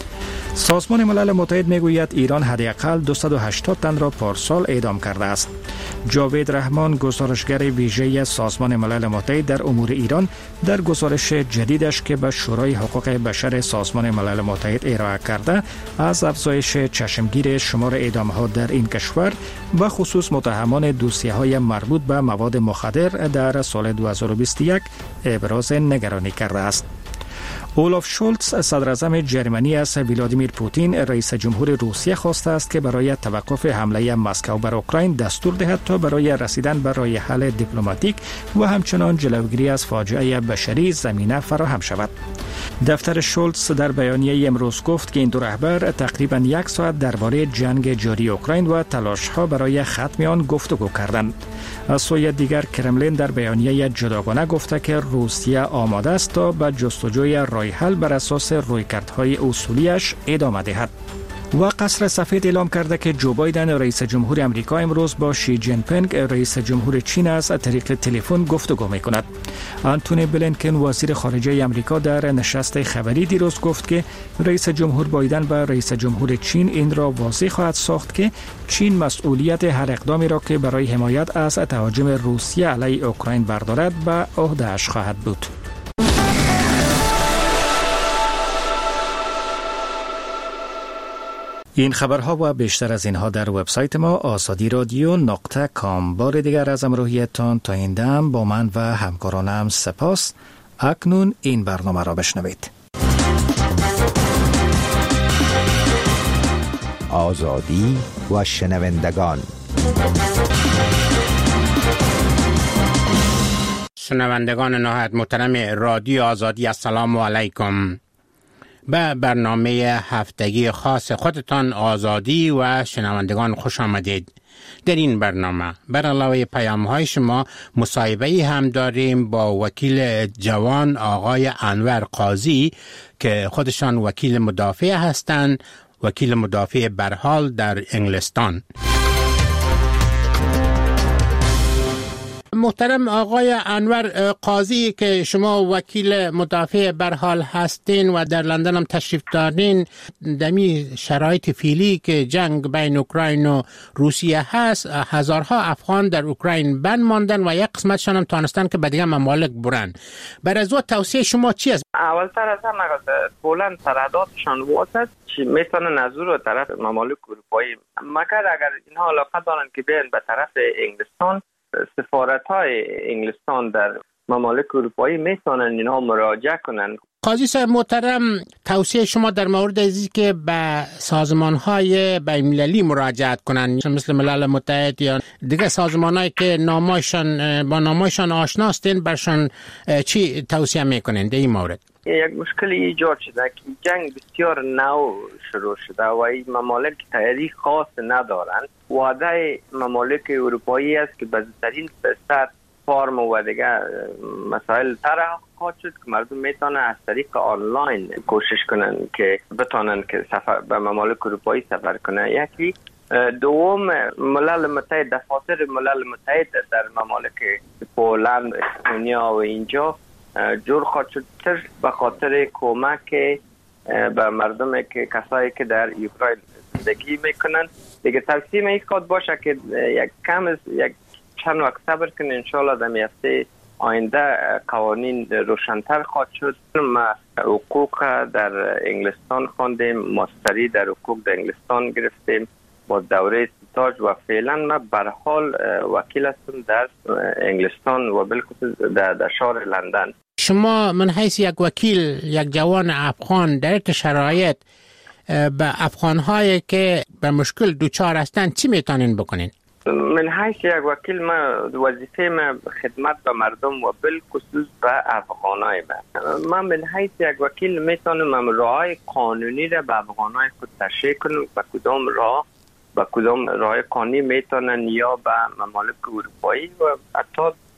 سازمان ملل متحد میگوید ایران حداقل دویست و هشتاد تن را پارسال اعدام کرده است. جاوید رحمان، گزارشگر ویژه سازمان ملل متحد در امور ایران، در گزارش جدیدش که به شورای حقوق بشر سازمان ملل متحد ارائه کرده، از افزایش چشمگیر شمار اعدام‌ها در این کشور و خصوص متهمان دوسیه‌های مربوط به مواد مخدر در سال دو هزار و بیست و یک ابراز نگرانی کرده است. اولاف شولتز، صدر اعظم جرمنی، از ولادیمیر پوتین رئیس جمهور روسیه خواسته است که برای توقف حمله مسکو بر اوکراین دستور دهد تا برای رسیدن به راه حل دیپلماتیک و همچنان جلوگیری از فاجعه بشری زمینه فراهم شود. دفتر شولتز در بیانیه امروز گفت که این دو رهبر تقریبا یک ساعت درباره جنگ جاری اوکراین و تلاش‌ها برای ختم آن گفتگو کردند. از سوی دیگر کرملین در بیانیه جداگانه گفته که روسیه آماده است تا به جستجوی راه حل بر اساس رویکردهای اصولیش ادامه دهد. و قصر سفید اعلام کرده که جو بایدن رئیس جمهور امریکا امروز با شی جین پینگ رئیس جمهور چین از طریق تلفن گفتگو می‌کند. آنتونی بلینکن، وزیر خارجه امریکا، در نشست خبری دیروز گفت که رئیس جمهور بایدن و رئیس جمهور چین این را واضح خواهد ساخت که چین مسئولیت هر اقدامی را که برای حمایت از تهاجم روسیه علیه اوکراین بردارد به عهده‌اش خواهد بود. این خبرها و بیشتر از اینها در وبسایت ما آزادی رادیو نقطه کام. بار دیگر از همراهیتان تا این دم با من و همکارانم سپاس. اکنون این برنامه را بشنوید. آزادی و شنوندگان. شنوندگان نهایت محترم رادیو آزادی، السلام علیکم. به برنامه هفتگی خاص خودتان آزادی و شنوندگان خوش آمدید. در این برنامه بر علاوه پیام های شما مصاحبه هم داریم با وکیل جوان آقای انور قاضی که خودشان وکیل مدافع هستند، وکیل مدافع برحال در انگلستان. محترم آقای انور قاضی که شما وکیل مدافع برحال هستین و در لندن هم تشریف دارین، دمی شرایط فعلی که جنگ بین اوکراین و روسیه هست، هزارها افغان در اوکراین بند ماندن و یک قسمتشان هم تانستن که به دیگه ممالک برن. بر از توصیه شما چی است؟ اولتر از همه پولند سرحداتشان واسط چی میتونن از رو طرف ممالک اروپایی، مگر اگر اینها علاقه دارن که بیان به طرف انگلستان، سفارت های انگلستان در ممالک اروپایی میتونن اینها مراجعه کنن. قاضی صاحب محترم، توصیه شما در مورد ازی که به سازمان های بین المللی مراجعت کنن مثل ملل متحد یا دیگه سازمان هایی که نامایشان با نامایشان آشناستین برشان چی توصیه میکنین در این مورد؟ یک مشکلی ایجاد شده که جنگ بسیار نو شروع شده و این ممالک تیاری خاص ندارن. وعده ممالک اروپایی است که به زودترین فرصت فرم و دیگه مسائل طرح خواهد شد که مردم میتونن از طریق آنلاین کوشش کنن که بتونن که سفر به ممالک اروپایی سفر کنن. یکی دوم، ملل متحد، دفاتر ملل متحد در ممالک پولند، استونیا و اینجا جور خواهد شد به خاطر کمک به مردم که کسایی که در اوکراین زندگی میکنن. دیگه توصیه ایستاد باشه که یک کم یک چند وقت صبر کنن، انشالله در هفته آینده قوانین روشن‌تر خواهد شد. ما حقوق در انگلستان خواندیم، ماستری در حقوق در انگلستان گرفتیم با دوره استاج و فعلا ما به حال وکیل هستم در انگلستان و بالخصوص در, در شهر لندن. شما من حیث یک وکیل، یک جوان افغان در این شرایط به افغان‌هایی که به مشکل دوچار هستند چی میتونین بکنین؟ من حیث یک وکیل، ما وظیفه ما خدمت به مردم و بالخصوص به افغانای ما. من من حیث یک وکیل میتونم راه قانونی را به افغانای خود تشریح کنم و کدام راه با کدام راه قانونی میتونن یا به ممالک اروپایی و حتی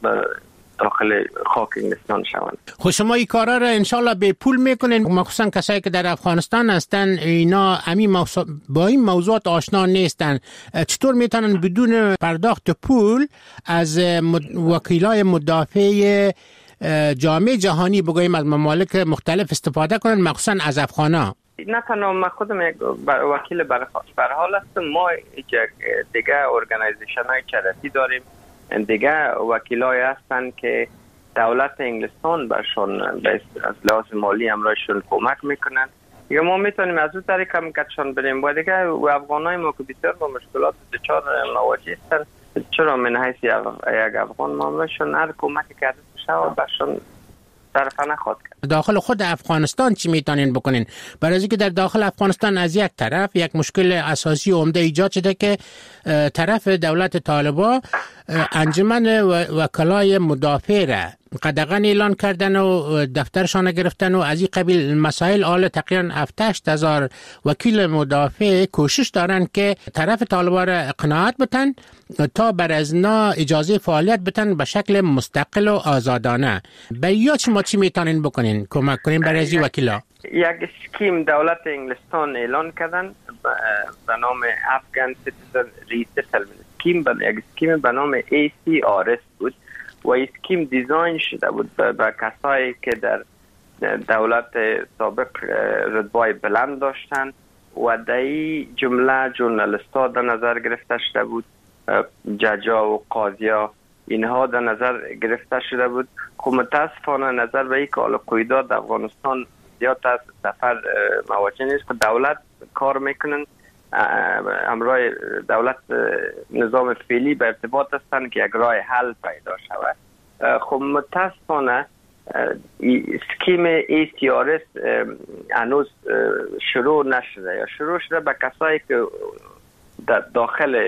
داخل خاک انگلستان شوند. خب شما این کارا را انشالله به پول میکنین، مخصوصا کسایی که در افغانستان هستن اینا امی موضوع با این موضوعات آشنا نیستن، چطور میتونن بدون پرداخت پول از وکیلای مدافع جامعه جهانی بگوییم از ممالک مختلف استفاده کنن، مخصوصا از افغانا؟ نه تنها من خودم یک وکیل برحال هستم، ما دیگه ارگانیزیشن های چریتی داریم، دیگه وکیلای هستن که دولت انگلستان برشون از لحاظ مالی امرایشون کمک میکنن. یا ما میتونیم از اون طریق هم کتشان بریم و دیگه و افغانای ما که بسیار با مشکلات دچار مواجه هستن، چرا من حیث یک افغان ما امرایشون هر کمک کرده بشه و برشون طرفه نخواد کرد. داخل خود افغانستان چی میتونین بکنین؟ برای اینکه در داخل افغانستان از یک طرف یک مشکل اساسی و عمده ایجاد شده که طرف دولت طالبان انجمن وکلای مدافع را قدغن اعلان کردن و دفترشان گرفتن و از این قبیل مسائل. آل تقریبا هفتاد هزار وکیل مدافع کوشش دارن که طرف طالبان را قناعت بتن تا بر از نا اجازه فعالیت بتن به شکل مستقل و آزادانه. برای شما چی میتونین بکنین کمک کنین برای از وکیلا؟ یک اسکیم دولت انگلستان اعلان کردن به نام افغان سیتیزن ریسیتلمنت اسکیم، یک اسکیم به نام ای سی آر اس بود و اسکیم دیزاین شده بود به کسایی که در دولت سابق رتبه بلند داشتن و در این جمله ژورنالیست‌ها در نظر گرفته شده بود، ججا و قاضیا اینها در نظر گرفته شده بود. خب متاسفانه نظر به این که حالا قیدات در افغانستان زیاد از سفر مواجه نیست که دولت کار میکنن، همراه دولت نظام فعلی به ارتباط هستند که یک راه حل پیدا شود. خب متاسفانه اسکیم ای سی آر اس هنوز شروع نشده یا شروع شده به کسایی که در داخل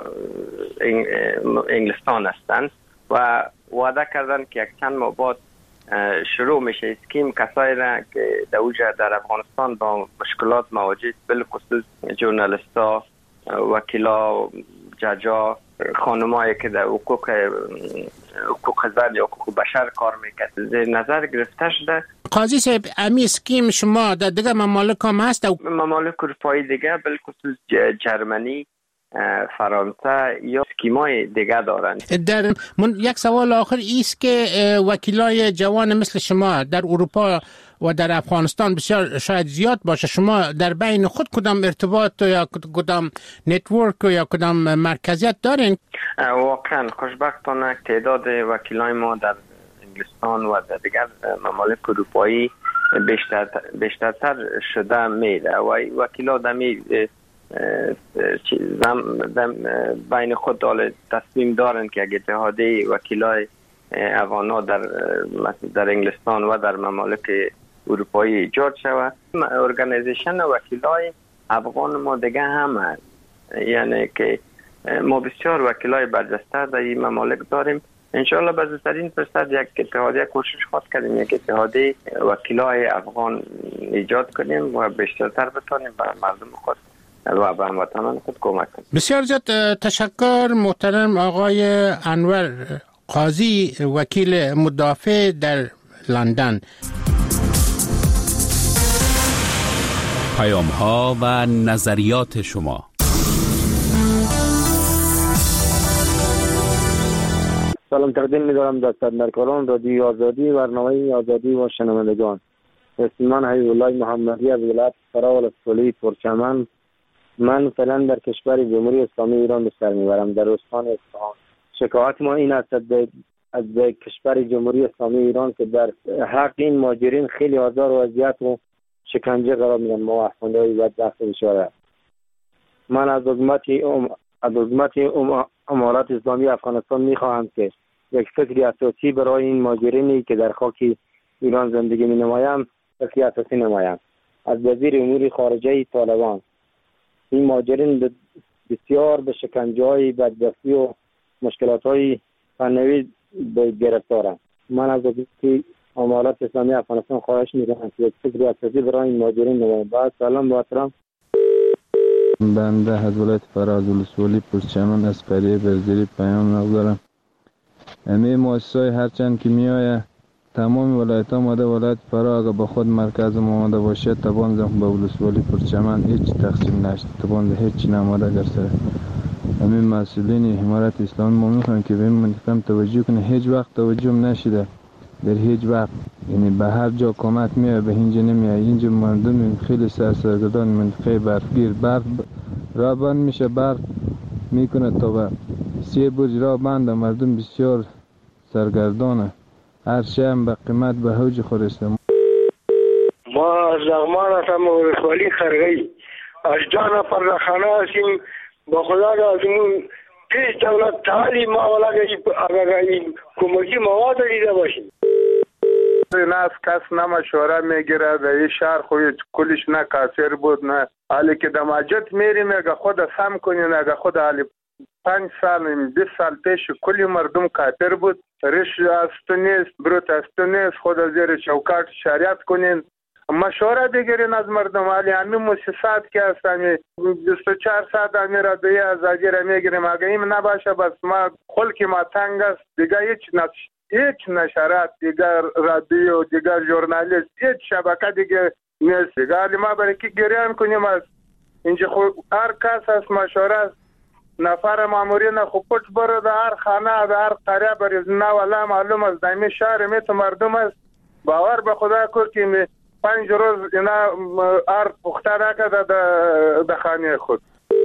انگلستان هستند و وعده کردن که یک چند ماه بعد شروع میشه اسکیم. کسایی را که در اوجه در افغانستان با مشکلات مواجه بالخصوص ژورنالیست‌ها، وکیلا، ججا، خانمایی که در حقوق حقوق زن یا حقوق بشر کار میکرد زیر نظر گرفته شده. قاضی صاحب امی اسکیم شما در دیگه ممالک هم هست؟ ممالک اروپایی دیگه بالخصوص جرمنی فرانسه یا اسکیمای دیگه دارند. در من یک سوال آخر ایست که وکیلای جوان مثل شما در اروپا و در افغانستان بسیار شاید زیاد باشه، شما در بین خود کدام ارتباط یا کدام نتورک یا کدام مرکزیت دارین؟ واقعا خوشبختانه تعداد وکیلای ما در انگلستان و در دیگر ممالک اروپایی بیشتر بیشترتر شده میره و وکیلا دمی بین خود دال تصمیم دارن که اگه اتحادیه وکیلای افغان در در انگلستان و در ممالک اروپایی ایجاد شود. ارگانیزیشن وکیلای افغان ما دیگه هم هست، یعنی که ما بسیار وکیلای برجسته در این ممالک داریم. انشاءالله به زودترین فرصت یک اتحادیه کوشش خواهد کردیم یک اتحادیه وکیلای افغان ایجاد کنیم و بیشترتر بتونیم به مردم خود و به هموطنان خود کمک کنیم. بسیار زیاد تشکر محترم آقای انور قاضی، وکیل مدافع در لندن. پیام ها و نظریات شما. سلام تقدیم می‌دارم در صدرکاران رادیو آزادی، برنامه آزادی و شنوندگان. اسم من حبیب الله محمدی از ولایت فرا ولسوالی پرچمن. من فعلا در کشور جمهوری اسلامی ایران به سر میبرم، در استان اصفهان. شکایت ما این است از کشور جمهوری اسلامی ایران که در حق این مهاجرین خیلی آزار و اذیت و شکنجه قرار میدن. ما افغان‌های بدبخت بیچاره. من از حکومت از حکومت امارات اسلامی افغانستان میخواهم که یک فکری اساسی برای این مهاجرینی که در خاک ایران زندگی می نمایند فکری اساسی نمایند. از وزیر امور خارجه طالبان این مهاجرین بسیار به شکنجه های بدبختی و مشکلات های فنوی گرفتارند. من از حکومت امارات اسلامی افغانستان خواهش میکنم که یک فکری اساسی برای این مهاجرین نمایند. بعد سلام با احترام. بنده از ولایت فراز ولسوالی پرچمن از پریه برزیری پیام نگذارم. امی مؤسسای هرچند که میآید تمام ولایت ها ماده ولایت فرا اگر با خود مرکز آماده باشه تبانزم به ولسوالی پرچمن هیچ تقسیم نشد، تبانزه هیچ نماده در سر امی مسئولین امارت اسلامی ما میخوایم که به این منطقه توجه کنه. هیچ وقت توجه نشده در هیچ وقت، یعنی به هر جا کمک میاد به اینجا نمیاد. اینجا مردم خیلی سرسرگردان منطقه برفگیر، برف را بند میشه، برف میکنه تا به سی برج را بند، مردم بسیار سرگردانه، هر شی هم به قیمت به حوج خورسته. ما از زغمان هستم ولسوالی خرگی از جان پردخانه هستیم. با خدا لازمون پیش دولت تعالی ما ولا اگر این کمکی مواد دیده باشیم. نه از کس نه مشوره میگیره. در این شهر خوی کلش نه کاسر بود نه حالی که دماجت میریم اگه خود سم کنین اگه خود حالی پنج سال بیست سال پیش کلی مردم کافر بود. ریش است نیست، بروت است نیست، خود زیر چوکاٹ شریعت کنین، مشوره بگیرین از مردم. حالی همین مؤسسات که هستن بیست و چهار ساعت همین رادیوی آزادی را میگیریم. اگه این نباشه بس ما خلق ما تنگ است دیگه. هیچ نش هیچ نشرات دیگر، رادیو دیگر، ژورنالیست، هیچ شبکه دیگه نیست دیگه. حالی ما برای که گریان کنیم از اینجا خود هر کس هست مشوره است. نفر مامورین خوب پچ برو در هر خانه در هر قریه بریز نه والا معلوم است دایمی شهر میت مردم است. باور به خدا کر که می پنج روز اینا هر پخته نکده در خانه خود.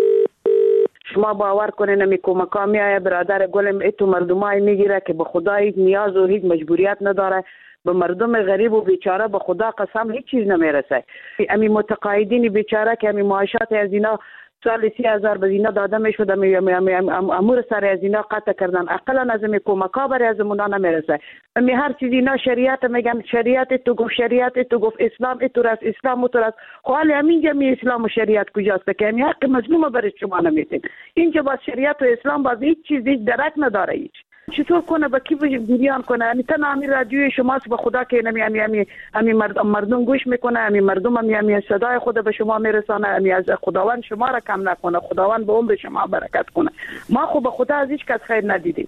شما باور کنین می کمکا میایه برادر گلم ایتو مردمای میگیره که به خدا هیچ نیاز و هیچ مجبوریت نداره. به مردم غریب و بیچاره به خدا قسم هیچ چیز نمیرسه. امی متقاعدین بیچاره که امی معاشات از اینا سال سی هزار به اینا داده میشد، امور سر از اینا قطع کردن. اقلا از امی کمکا برای از اونا نمیرسه. امی هر چیزی اینا شریعت میگن، شریعت تو گفت، شریعت تو گفت، اسلام تو راست، اسلام تو راست. خب حالا همینجا می اسلام و شریعت کجاست که امی حق مظلوم برای شما نمیتین. اینجا با شریعت و اسلام باز هیچ چیز هیچ درک نداره. هیچ چطور کنه با کی بیان کنه؟ یعنی تنها همین رادیوی شماست به خدا که نمی امی امی امی مردم مردم گوش میکنه، امی مردم امی امی صدای خود به شما میرسانه. امی از خداوند شما را کم نکنه، خداوند به عمر شما برکت کنه. ما خب به خدا از هیچ کس خیر ندیدیم.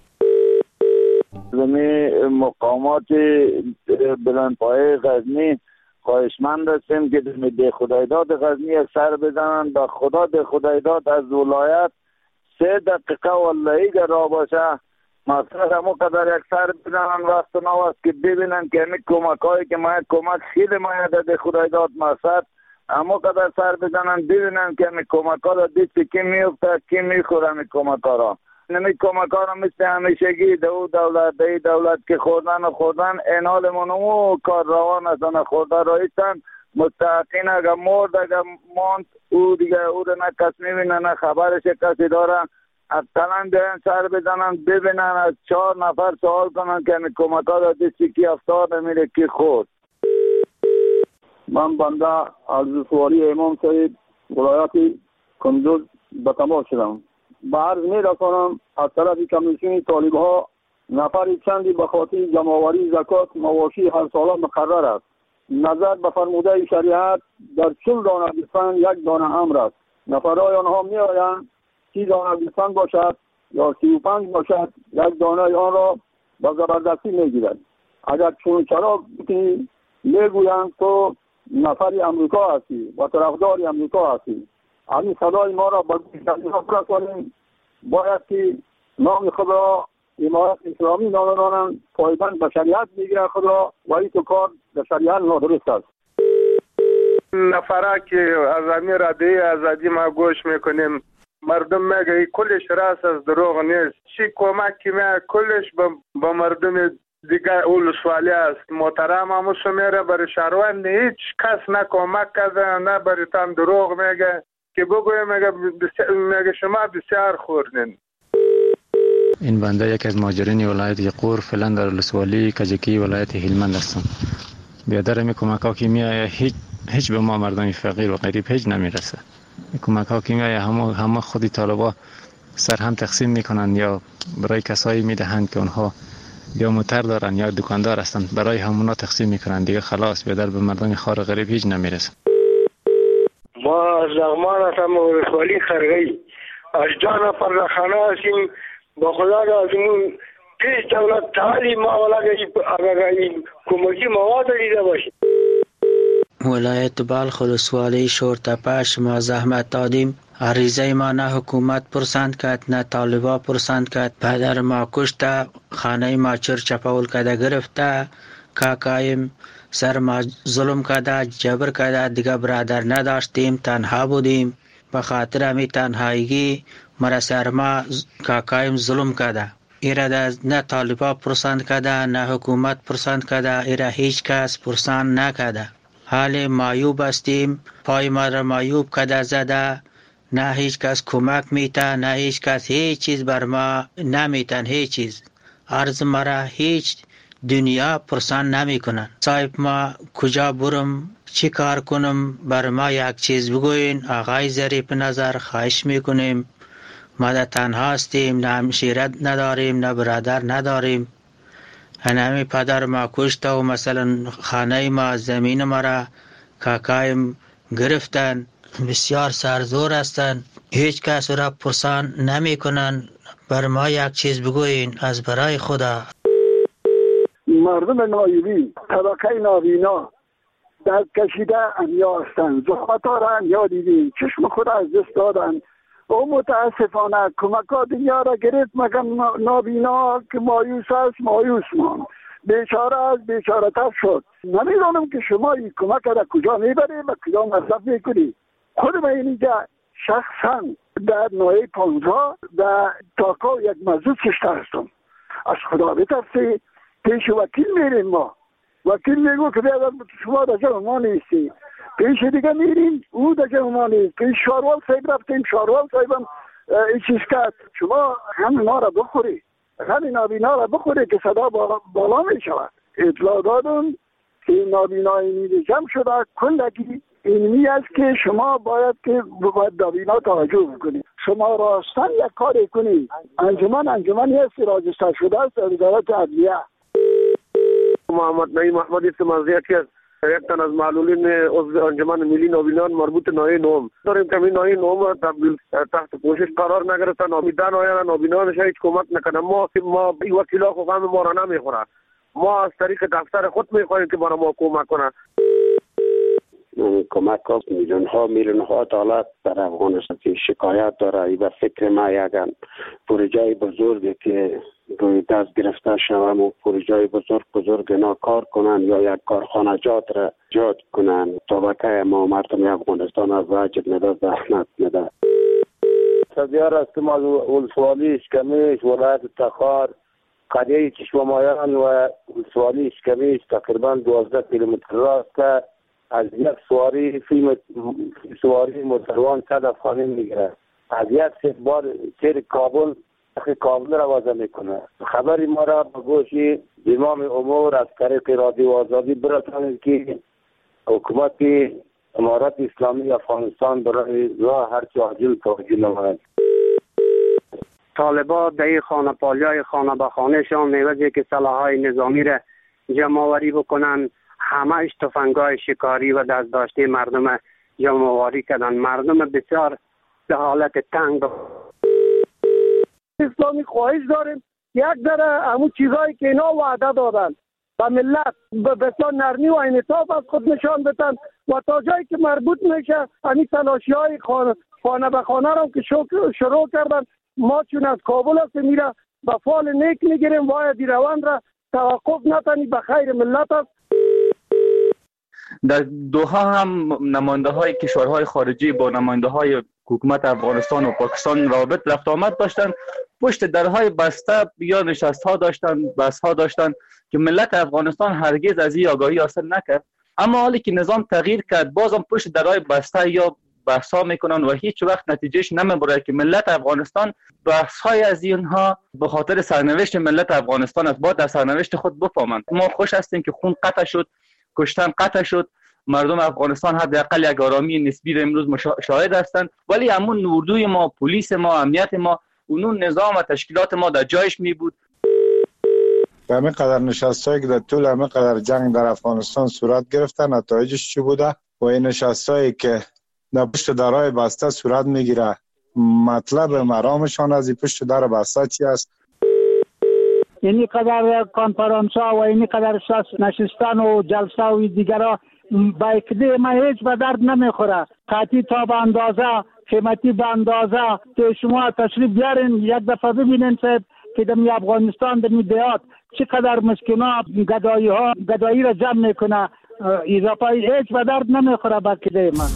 زمین مقامات بلندپایه غزنی خواهشمند هستیم که ده خدایداد غزنی یک سر بزنن. به خدا ده خدایداد از ولایت سه دقیقه والله اگر را باشه مثلا همو قدر یک سر بزنن وقت نواست که ببینن که همی کمک هایی که ما کمک خیلی ما یاده خدای داد مقصد همو قدر سر بزنن ببینن که همی کمک ها را دید که کی میفته کی میخوره همی کمک ها را نمی کمک ها را مثل همیشگی دو دولت دی دولت که خوردن و خوردن این حال منو کار روان هستن خوردن رایستن مستحقین اگر مرد اگر ماند او دیگه او را نه کس میبینه نه خبرش کسی داره اصلا بیان سر بزنن ببینن از چهار نفر سوال کنن که همی کمک ها را دستی کی افتاد میره کی خود. من بنده از سواری امام صاحب ولایت کندوز به تماس شدم. به عرض می رسانم از طرف کمیسیون طالب ها نفر چندی به خاطر جمعآوری زکات مواشی هر ساله مقرر است. نظر به فرموده شریعت در چل دانه گوسفند یک دانه امر است. نفرهای آنها می آیند سی دانه گوسفند باشد یا سی و پنج باشد یک دانه آن را به زبردستی می گیرد. اگر چون چرا بکنی می گویند تو نفری امریکا هستی و طرفدار امریکا هستی. همین صدای ما را به گوش کنیم باید که نام خود را امارت اسلامی نامدانند پایبند به شریعت میگیرد خود را و این تو کار به شریعت نادرست است. نفره که از امیر رادیوی آزادی ما گوش میکنیم مردم میگه کلش راست از دروغ نیست چی کمک که میگه کلش به مردم دیگه اولسوالی است. محترم همو سمیره برای شهروند هیچ کس نه کمک کرده نه برای تان دروغ میگه که بگوی میگه میگه شما بسیار خوردین. این بنده یک از مهاجرین ولایت یقور فعلا در ولسوالی کجکی ولایت هلمند هستم. بیادر می کمک ها که میآید هیچ هیچ به ما مردم فقیر و غریب هیچ نمیرسه. کمک ها که میآید همه همه خودی طالبا سر هم تقسیم میکنن یا برای کسایی میدهند که اونها یا موتر دارن یا دکاندار هستن برای همونا تقسیم میکنن دیگه خلاص بیادر به مردم خار غریب هیچ نمیرسه. ما از لغمان هستم ولسوالی خرگی از جان فرخانه هستیم با خدا لازمون پیش دولت تعالی ما ولا اگر این کمکی مواد دیده باشیم. ولایت بلخ ولسوالی شورتپه شما زحمت دادیم عریضه ما نه حکومت پرسند کرد نه طالبا پرسند کرد پدر ما کشته خانه ما چر چپاول کده گرفته کاکایم سر ما ظلم کده جبر کده دیگه برادر نداشتیم تنها بودیم به خاطر همی تنهایگی مرا سر ما کاکایم ظلم کده ایره نه طالبا پرسند کده نه حکومت پرسند کده ایره هیچ کس پرسند نکده حال مایوب هستیم پای ما را مایوب کده زده نه هیچ کس کمک میته نه هیچ کس هیچ چیز بر ما نمیتن هیچ چیز عرض مرا هیچ دنیا پرسان نمی کنن صاحب ما کجا برم چی کار کنم بر ما یک چیز بگوین آقای ظریف نظر خواهش میکنیم ما در تنها هستیم نه همشیرت نداریم نه برادر نداریم هنمی پدر ما کشته و مثلا خانه ما زمین ما را کاکایم گرفتن بسیار سرزور هستند هیچ کس را پرسان نمی کنن بر ما یک چیز بگوین از برای خدا. مردم نایبی طبقه نابینا دست کشیده انیا هستند زحمت ها را انیا دیدیم چشم خود از دست دادن او متاسفانه کمک ها دنیا را گرفت مگم نابینا که مایوس است مایوس مان بیچاره از بیچاره تر شد. نمیدانم که شما این کمک را کجا میبرید و کجا مصرف میکنید. خود من اینجا شخصا در نوعی پانزا در تاکا یک موضوع کشته هستم. از خدا بترسی پیش وکیل میریم ما وکیل میگو که بیادر شما در جمع ما نیستی پیش دیگه میریم او در جمع ما نیست پیش شاروال صاحب رفتیم شاروال صاحبم این چیز کرد شما همین ما را بخوری همین نابینا را بخوری که صدا بالا می شود. اطلاع دادن که نابینای میده جمع شده کلگی اینمی است که شما باید که باید نابینا توجه بکنید. شما راستن یک کاری کنید. انجمن انجمنی است راجستر شده است در وزارت عدلیه. محمد نعیم محمدی سمازی که یک تن از معلولین عضو انجمن ملی نابینان مربوط نوعی نوم داریم که این نوعی نوم تبدیل تحت پوشش قرار نگرفتن نامیدن آیا نابینانش هیچ کمک نکنه. ما ما این وکیلا خو غم ما را نمیخوره. ما از طریق دفتر خود میخواهیم که برای ما کمک کنه. کمک ها میلیون ها میلیون ها دلار در افغانستان شکایت داره. و فکر ما یک پروژه بزرگی که روی دست گرفته شوم و پروژه بزرگ بزرگ اینا کار کنن یا یک کارخانه جات را جات کنن. طبقه ما مردم افغانستان از واجب نده زحمت نده. صدیار هستم از ولسوالی اشکمیش ولایت تخار. قریه چشمامایان و ولسوالی اشکمیش تقریبا دوازده کیلومتر راست که از یک سواری فیلم سواری موتروان صد افغانی میگیره. از یک بار سیر کابل کابل را وضع میکنه. خبری ما را به گوش امام امور از طریق رادیو آزادی برسانید که حکومت امارت اسلامی افغانستان برای راه هرچی عاجل توجه نماید. طالبا در خانه پالیای خانه به خانه شان میوزی که سلاحهای نظامی را جمع آوری بکنن، همهش تفنگای شکاری و دست داشته مردم جمع آوری کردن. مردم بسیار به حالت تنگ اسلامی خواهش داریم یک ذره همون چیزایی که اینا وعده دادن و ملت به بسیار نرمی و انعطاف از خود نشان بدن و تا جایی که مربوط میشه همین تلاشی های خانه, خانه به خانه را که شروع کردن. ما چون از کابل هست میره به فال نیک میگیریم باید این روند را توقف نتنی به خیر ملت است. در دوحه هم نماینده های کشورهای خارجی با نماینده های حکومت افغانستان و پاکستان رابط رفت آمد داشتن، پشت درهای بسته یا نشست ها داشتن، بحث ها داشتن که ملت افغانستان هرگز از این آگاهی حاصل نکرد. اما حالی که نظام تغییر کرد بازم پشت درهای بسته یا بحث ها میکنن و هیچ وقت نتیجهش نمیبره که ملت افغانستان بحث های از اینها به خاطر سرنوشت ملت افغانستان است، باید در سرنوشت خود بفهمند. ما خوش هستیم که خون قطع شد، کشتن قطع شد، مردم افغانستان حداقل یک آرامی نسبی را امروز شاهد هستند، ولی همون اردوی ما، پلیس ما، امنیت ما، اون نظام و تشکیلات ما در جایش می بود. به همین قدر نشستایی که در طول همین قدر جنگ در افغانستان صورت گرفته نتایجش چی بوده و این نشستایی که در پشت درهای بسته صورت میگیره مطلب مرامشان از این پشت در بسته چی است؟ اینی قدر کانفرانس ها و اینی قدر نشستن و جلسه و دیگرها با اکده ما هیچ به درد نمیخوره. قطعی تا به اندازه، قیمتی به اندازه که شما تشریف بیارین یک دفعه ببینین صاحب که در افغانستان در دیات چقدر مسکینا گدایی ها گدایی را جمع میکنه، اضافه هیچ به درد نمیخوره با اکده ما.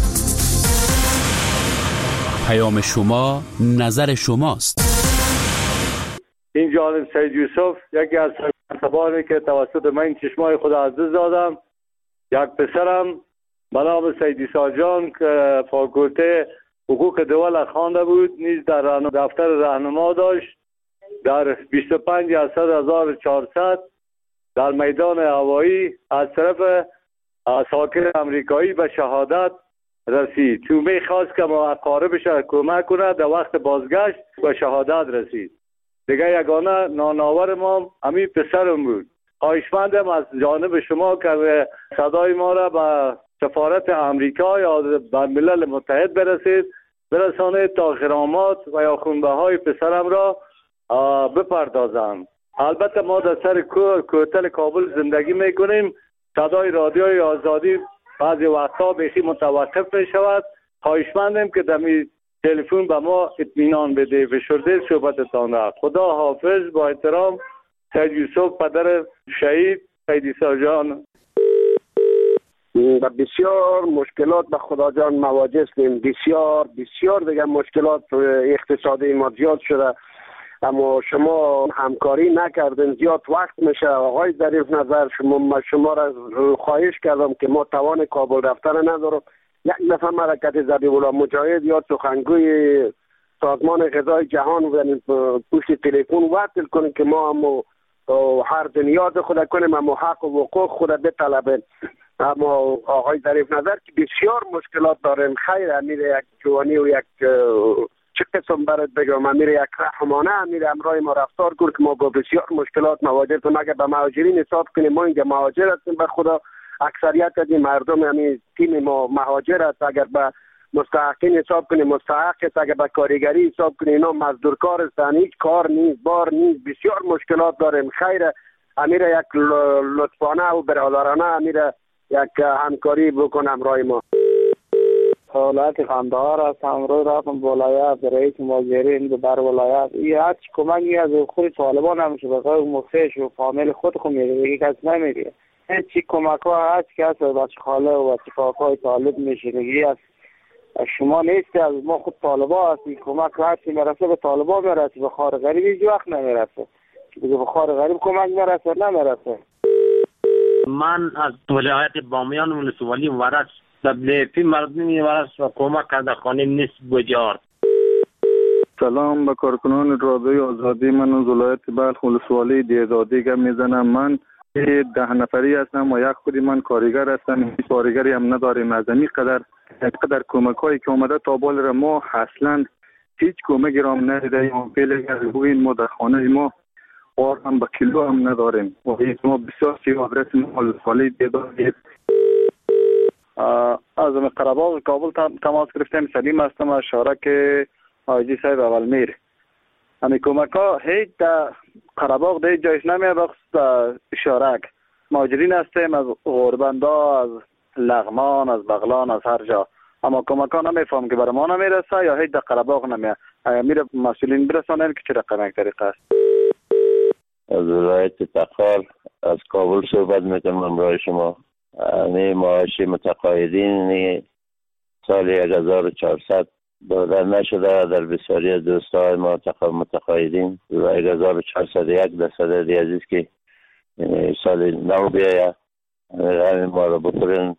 پیام شما نظر شماست. این جانب سید یوسف یکی از سبانی که توسط من چشمای خود عزیز دادم. یک پسرم به نام سید عیسی جان که فاکولته حقوق دول خوانده بود، نیز در دفتر راهنما داشت. در بیست و پنج هزار و چهارصد در میدان هوایی از طرف ساکن امریکایی به شهادت رسید. تو میخواست که ما اقاربش کمک کنه، در وقت بازگشت به شهادت رسید. دیگه یگانه ناناور ما همین پسرم بود. خواهشمندم از جانب شما که صدای ما را به سفارت امریکا یا به ملل متحد برسید، برسانید تا غرامات و یا خونبه های پسرم را بپردازم. البته ما در سر کوتل کابل زندگی میکنیم. صدای رادیوی آزادی بعضی وقتا بیخی متوقف می شود. خواهشمندم که دمی تلفن به ما اطمینان بده. فشرده صحبتتان را. خدا حافظ. با احترام سید یوسف پدر شهید سید عیسی جان. و بسیار مشکلات به خدا جان مواجه هستیم. بسیار بسیار دیگه مشکلات اقتصادی ما زیاد شده، اما شما همکاری نکردین، زیاد وقت میشه. آقای ظریف نظر شما شما را خواهش کردم که ما توان کابل رفتن ندارم. یک دفعه حرکت ذبیح الله مجاهد یا سخنگوی سازمان غذای جهان بودن پشت تلفن وصل کنیم که ما هم هر نیاز خود کنیم، اما حق و حقوق خود بطلبیم. اما آقای ظریف نظر که بسیار مشکلات داریم. خیر امیر یک جوانی و یک چه قسم برات بگم، امیر یک رحمانه امیر امرای ما رفتار کرد که ما با بسیار مشکلات مواجه هستیم. اگر به مهاجرین حساب کنیم ما اینجا مهاجر هستیم، به خدا اکثریت از این مردم همین تیم ما مهاجر است. اگر به مستحقین حساب کنیم مستحق است، اگر به کارگری حساب کنیم اینا مزدور کار هستن، هیچ کار نیست، بار نیست. بسیار مشکلات داریم. خیر امیر یک لطفانه و برادرانه امیر یک همکاری بکنم رای ما. حالت قندهار است. امروز رفتم ولایت رئیس ماجرین در ولایت این هر چی کمکی از خود طالبان هم شده بخواه مخیش و فامیل خود خود میده دیگه کس نمیده. هیچ چی کمک ها هست که هست بچه خاله و بچه کاکای طالب میشه دیگه است. شما نیستی از ما خود طالبا هستی. کمک هر چی میرسه به طالبا میرسه، به خار غریب هیچ وقت نمیرسه. به خار غریب کمک میرسه نمیرسه. من از ولایت بامیان ولسوالی ورش دبلیفی مردمی ورش و کمک کرده خانه نیست بجار. سلام به کارکنان رادیوی آزادی. من از ولایت بلخ ولسوالی دیزادی گپ میزنم. من ده نفری هستم و یک خودی من کارگر هستم. کارگری هم نداریم. از این قدر قدر کمک هایی که اومده تا بال را ما اصلا هیچ کمکی را هم ندیدیم. فعلا از بوین ما در خانه ما اور هم به کیلو هم نداریم و ما بسیار سی آدرس ما ولسوالی دیزادی. از قره‌باغ کابل تماس گرفتیم. سلیم هستم از شارک حاجی صاحب اول میر. همین کمک ها هیچ در قره‌باغ در جایش نمیه بخصوص شارک. مهاجرین هستیم از غربندا، از لغمان، از بغلان، از هر جا. اما کمک ها نمیفهم که برای ما نمیرسه یا هیچ در قره‌باغ نمیه. میره مسئولین برسانن که چه رقم یک طریقه است. از ولایت تخار از کابل صحبت میکنم امروز شما. نه معاش متقاعدین سال یک هزار و چهارصد داده نشده در بسیاری از دوستای ما متقاعدین و یک هزار و چهارصد و یک درصد عزیز که سال نو بیاید همین ما رو بکنن.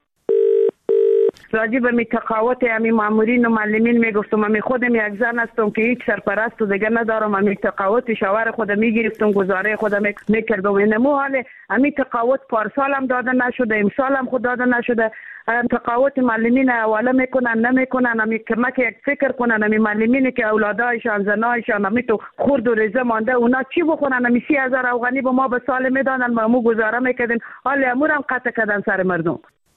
راجع به می تقاوت امی مامورین و معلمین میگفتم امی خودم یک زن هستم که هیچ سرپرست و دیگه ندارم. امی تقاوت شوهر خودم میگرفتم، گزاره خودم میکردم. اینمو حال امی تقاوت پارسال هم داده نشده، امسال هم خود داده نشده. تقاوت معلمین اولا میکنن نمیکنن. امی کمک یک فکر کنن امی معلمین که اولادایشان زنایشان امی تو خورد و ریزه مانده اونا چی بخونن؟ امی سی هزار افغانی به ما به سال میدادن، ما مو گزاره میکردیم. حال امور هم قطع کردن سر مردم.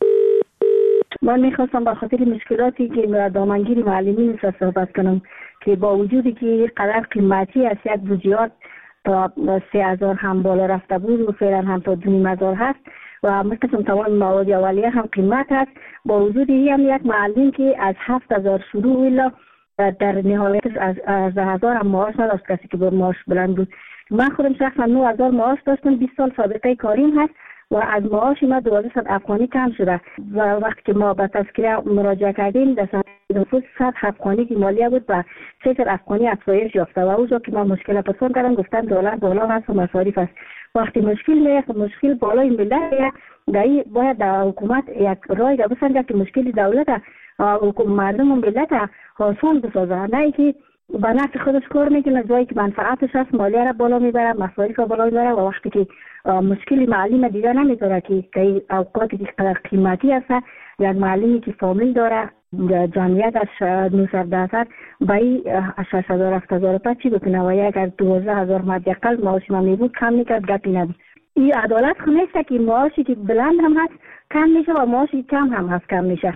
من میخواستم به خاطر مشکلاتی که دامنگیری معلمین را صحبت کنم که با وجودی که قدر قیمتی است، یک بودجات تا سه هزار هم بالا رفته بود و فعلا هم تا دو نیم هزار هست و مثل تمام مواد اولیه هم قیمت هست. با وجودی هم یک معلم که از هفت هزار شروع الا در نهایت از از هزار هم معاش نداشت، کسی که با معاش بلند بود. من خودم شخصا نه هزار معاش داشتم، بیست سال سابقه کاریم هست و از معاش ما دوازده صد افغانی کم شده و وقتی که ما به تذکره مراجعه کردیم در سال نفوس صد افغانی که مالیه بود و سه صد افغانی افزایش یافته و اونجا که ما مشکل پرسان کردم گفتن دلار بالا هست و مصارف است. وقتی مشکل میاد مشکل بالای ملت دایی باید در حکومت یک رای را بسنجه که مشکل دولت مردم و ملت آسان بسازه، نه که با نفع خودش کار میکنه جایی که منفعتش هست مالیه را بالا میبره، مصارف را بالا میبره و وقتی که مشکلی معلم دیگه نمیداره که که اوقاتی که قدر قیمتی هست، یک معلمی که فامیل داره جمعیتش نهصد درصد بایی شش هزار هفت هزار پس چی بکنه و یا اگر دوازده هزار مد اقل معاش ما میبود کم میکرد گپی نبود. این عدالت خو نیست که معاشی که بلند هم هست کم میشه و معاشی کم هم هست کم میشه.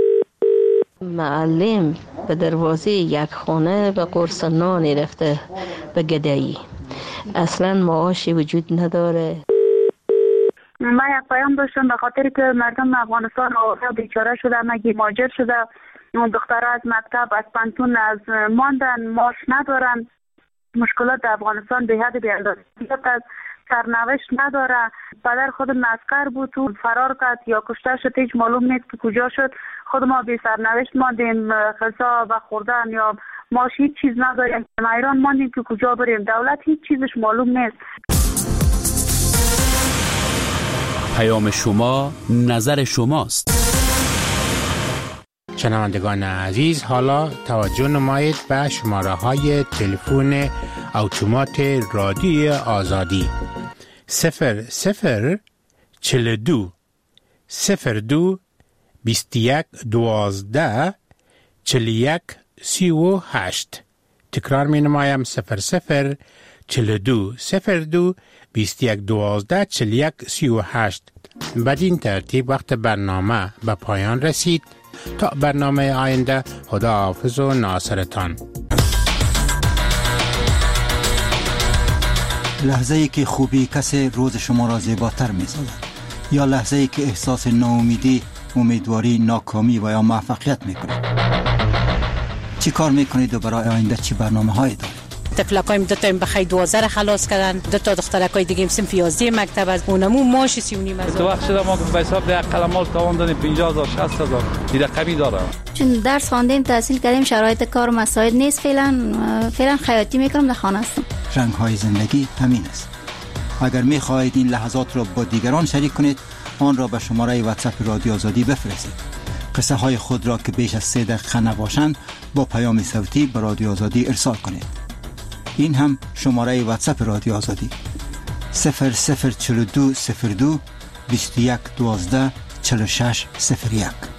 معلم به دروازه یک خانه به قرص نانی رفته به گدایی، اصلا معاشی وجود نداره. من یک پیام داشتم به خاطر که مردم افغانستان آواره بیچاره شده، مگی مهاجر شده، دخترها از مکتب از پانتون از ماندن، معاش ندارن. مشکلات در افغانستان به حد بی‌اندازه است، سرنوشت نداره. پدر خود مسکر بود تو فرار کرد یا کشته شد، هیچ معلوم نیست که کجا شد. خود ما بی سرنوشت ماندیم، غذا و خوردن یا معاش هیچ چیز نداریم. ما ایران ماندیم که کجا بریم، دولت هیچ چیزش معلوم نیست. پیام شما نظر شماست. شنوندگان عزیز، حالا توجه نمایید به شماره های تلفن اتومات رادیوی آزادی صفر صفر چهل و دو صفر دو بیست و یک دوازده چهل و یک سی و هشت. تکرار می نمایم صفر صفر چهل و دو صفر دو بیست و یک دوازده چهل و یک سی و هشت. بدین ترتیب وقت برنامه به پایان رسید. تا برنامه آینده، خدا حافظ و ناصرتان. لحظه ای که خوبی کسی روز شما را زیباتر می سازد. یا لحظه ای که احساس ناامیدی، امیدواری، ناکامی و یا موفقیت میکنید؟ چی کار میکنید و برای آینده چی برنامه هایی دارید؟ تفلکایم دو تا این بخی دوازه را خلاص کردن، دو تا دخترکای دیگه صنف یازده مکتب از اونمو ماش سی و نیم هزار. تو وقت شده ما به حساب ده قلمال تاوان دادیم پنجاه هزار شصت هزار این رقمی داره. چون درس خواندیم تحصیل کردیم شرایط کار مساعد نیست، فعلا فعلا خیاطی میکنم در خانه هستم. رنگ های زندگی همین است. اگر میخواهید این لحظات را با دیگران شریک کنید آن را به شماره واتساپ رادیو آزادی بفرستید. قصه های خود را که بیش از سه دقیقه نباشند با پیام صوتی به رادیو آزادی ارسال کنید. این هم شماره واتساپ رادیو آزادی صفر صفر چهل و دو صفر دو بیست و یک دوازده چهل و شش صفر یک.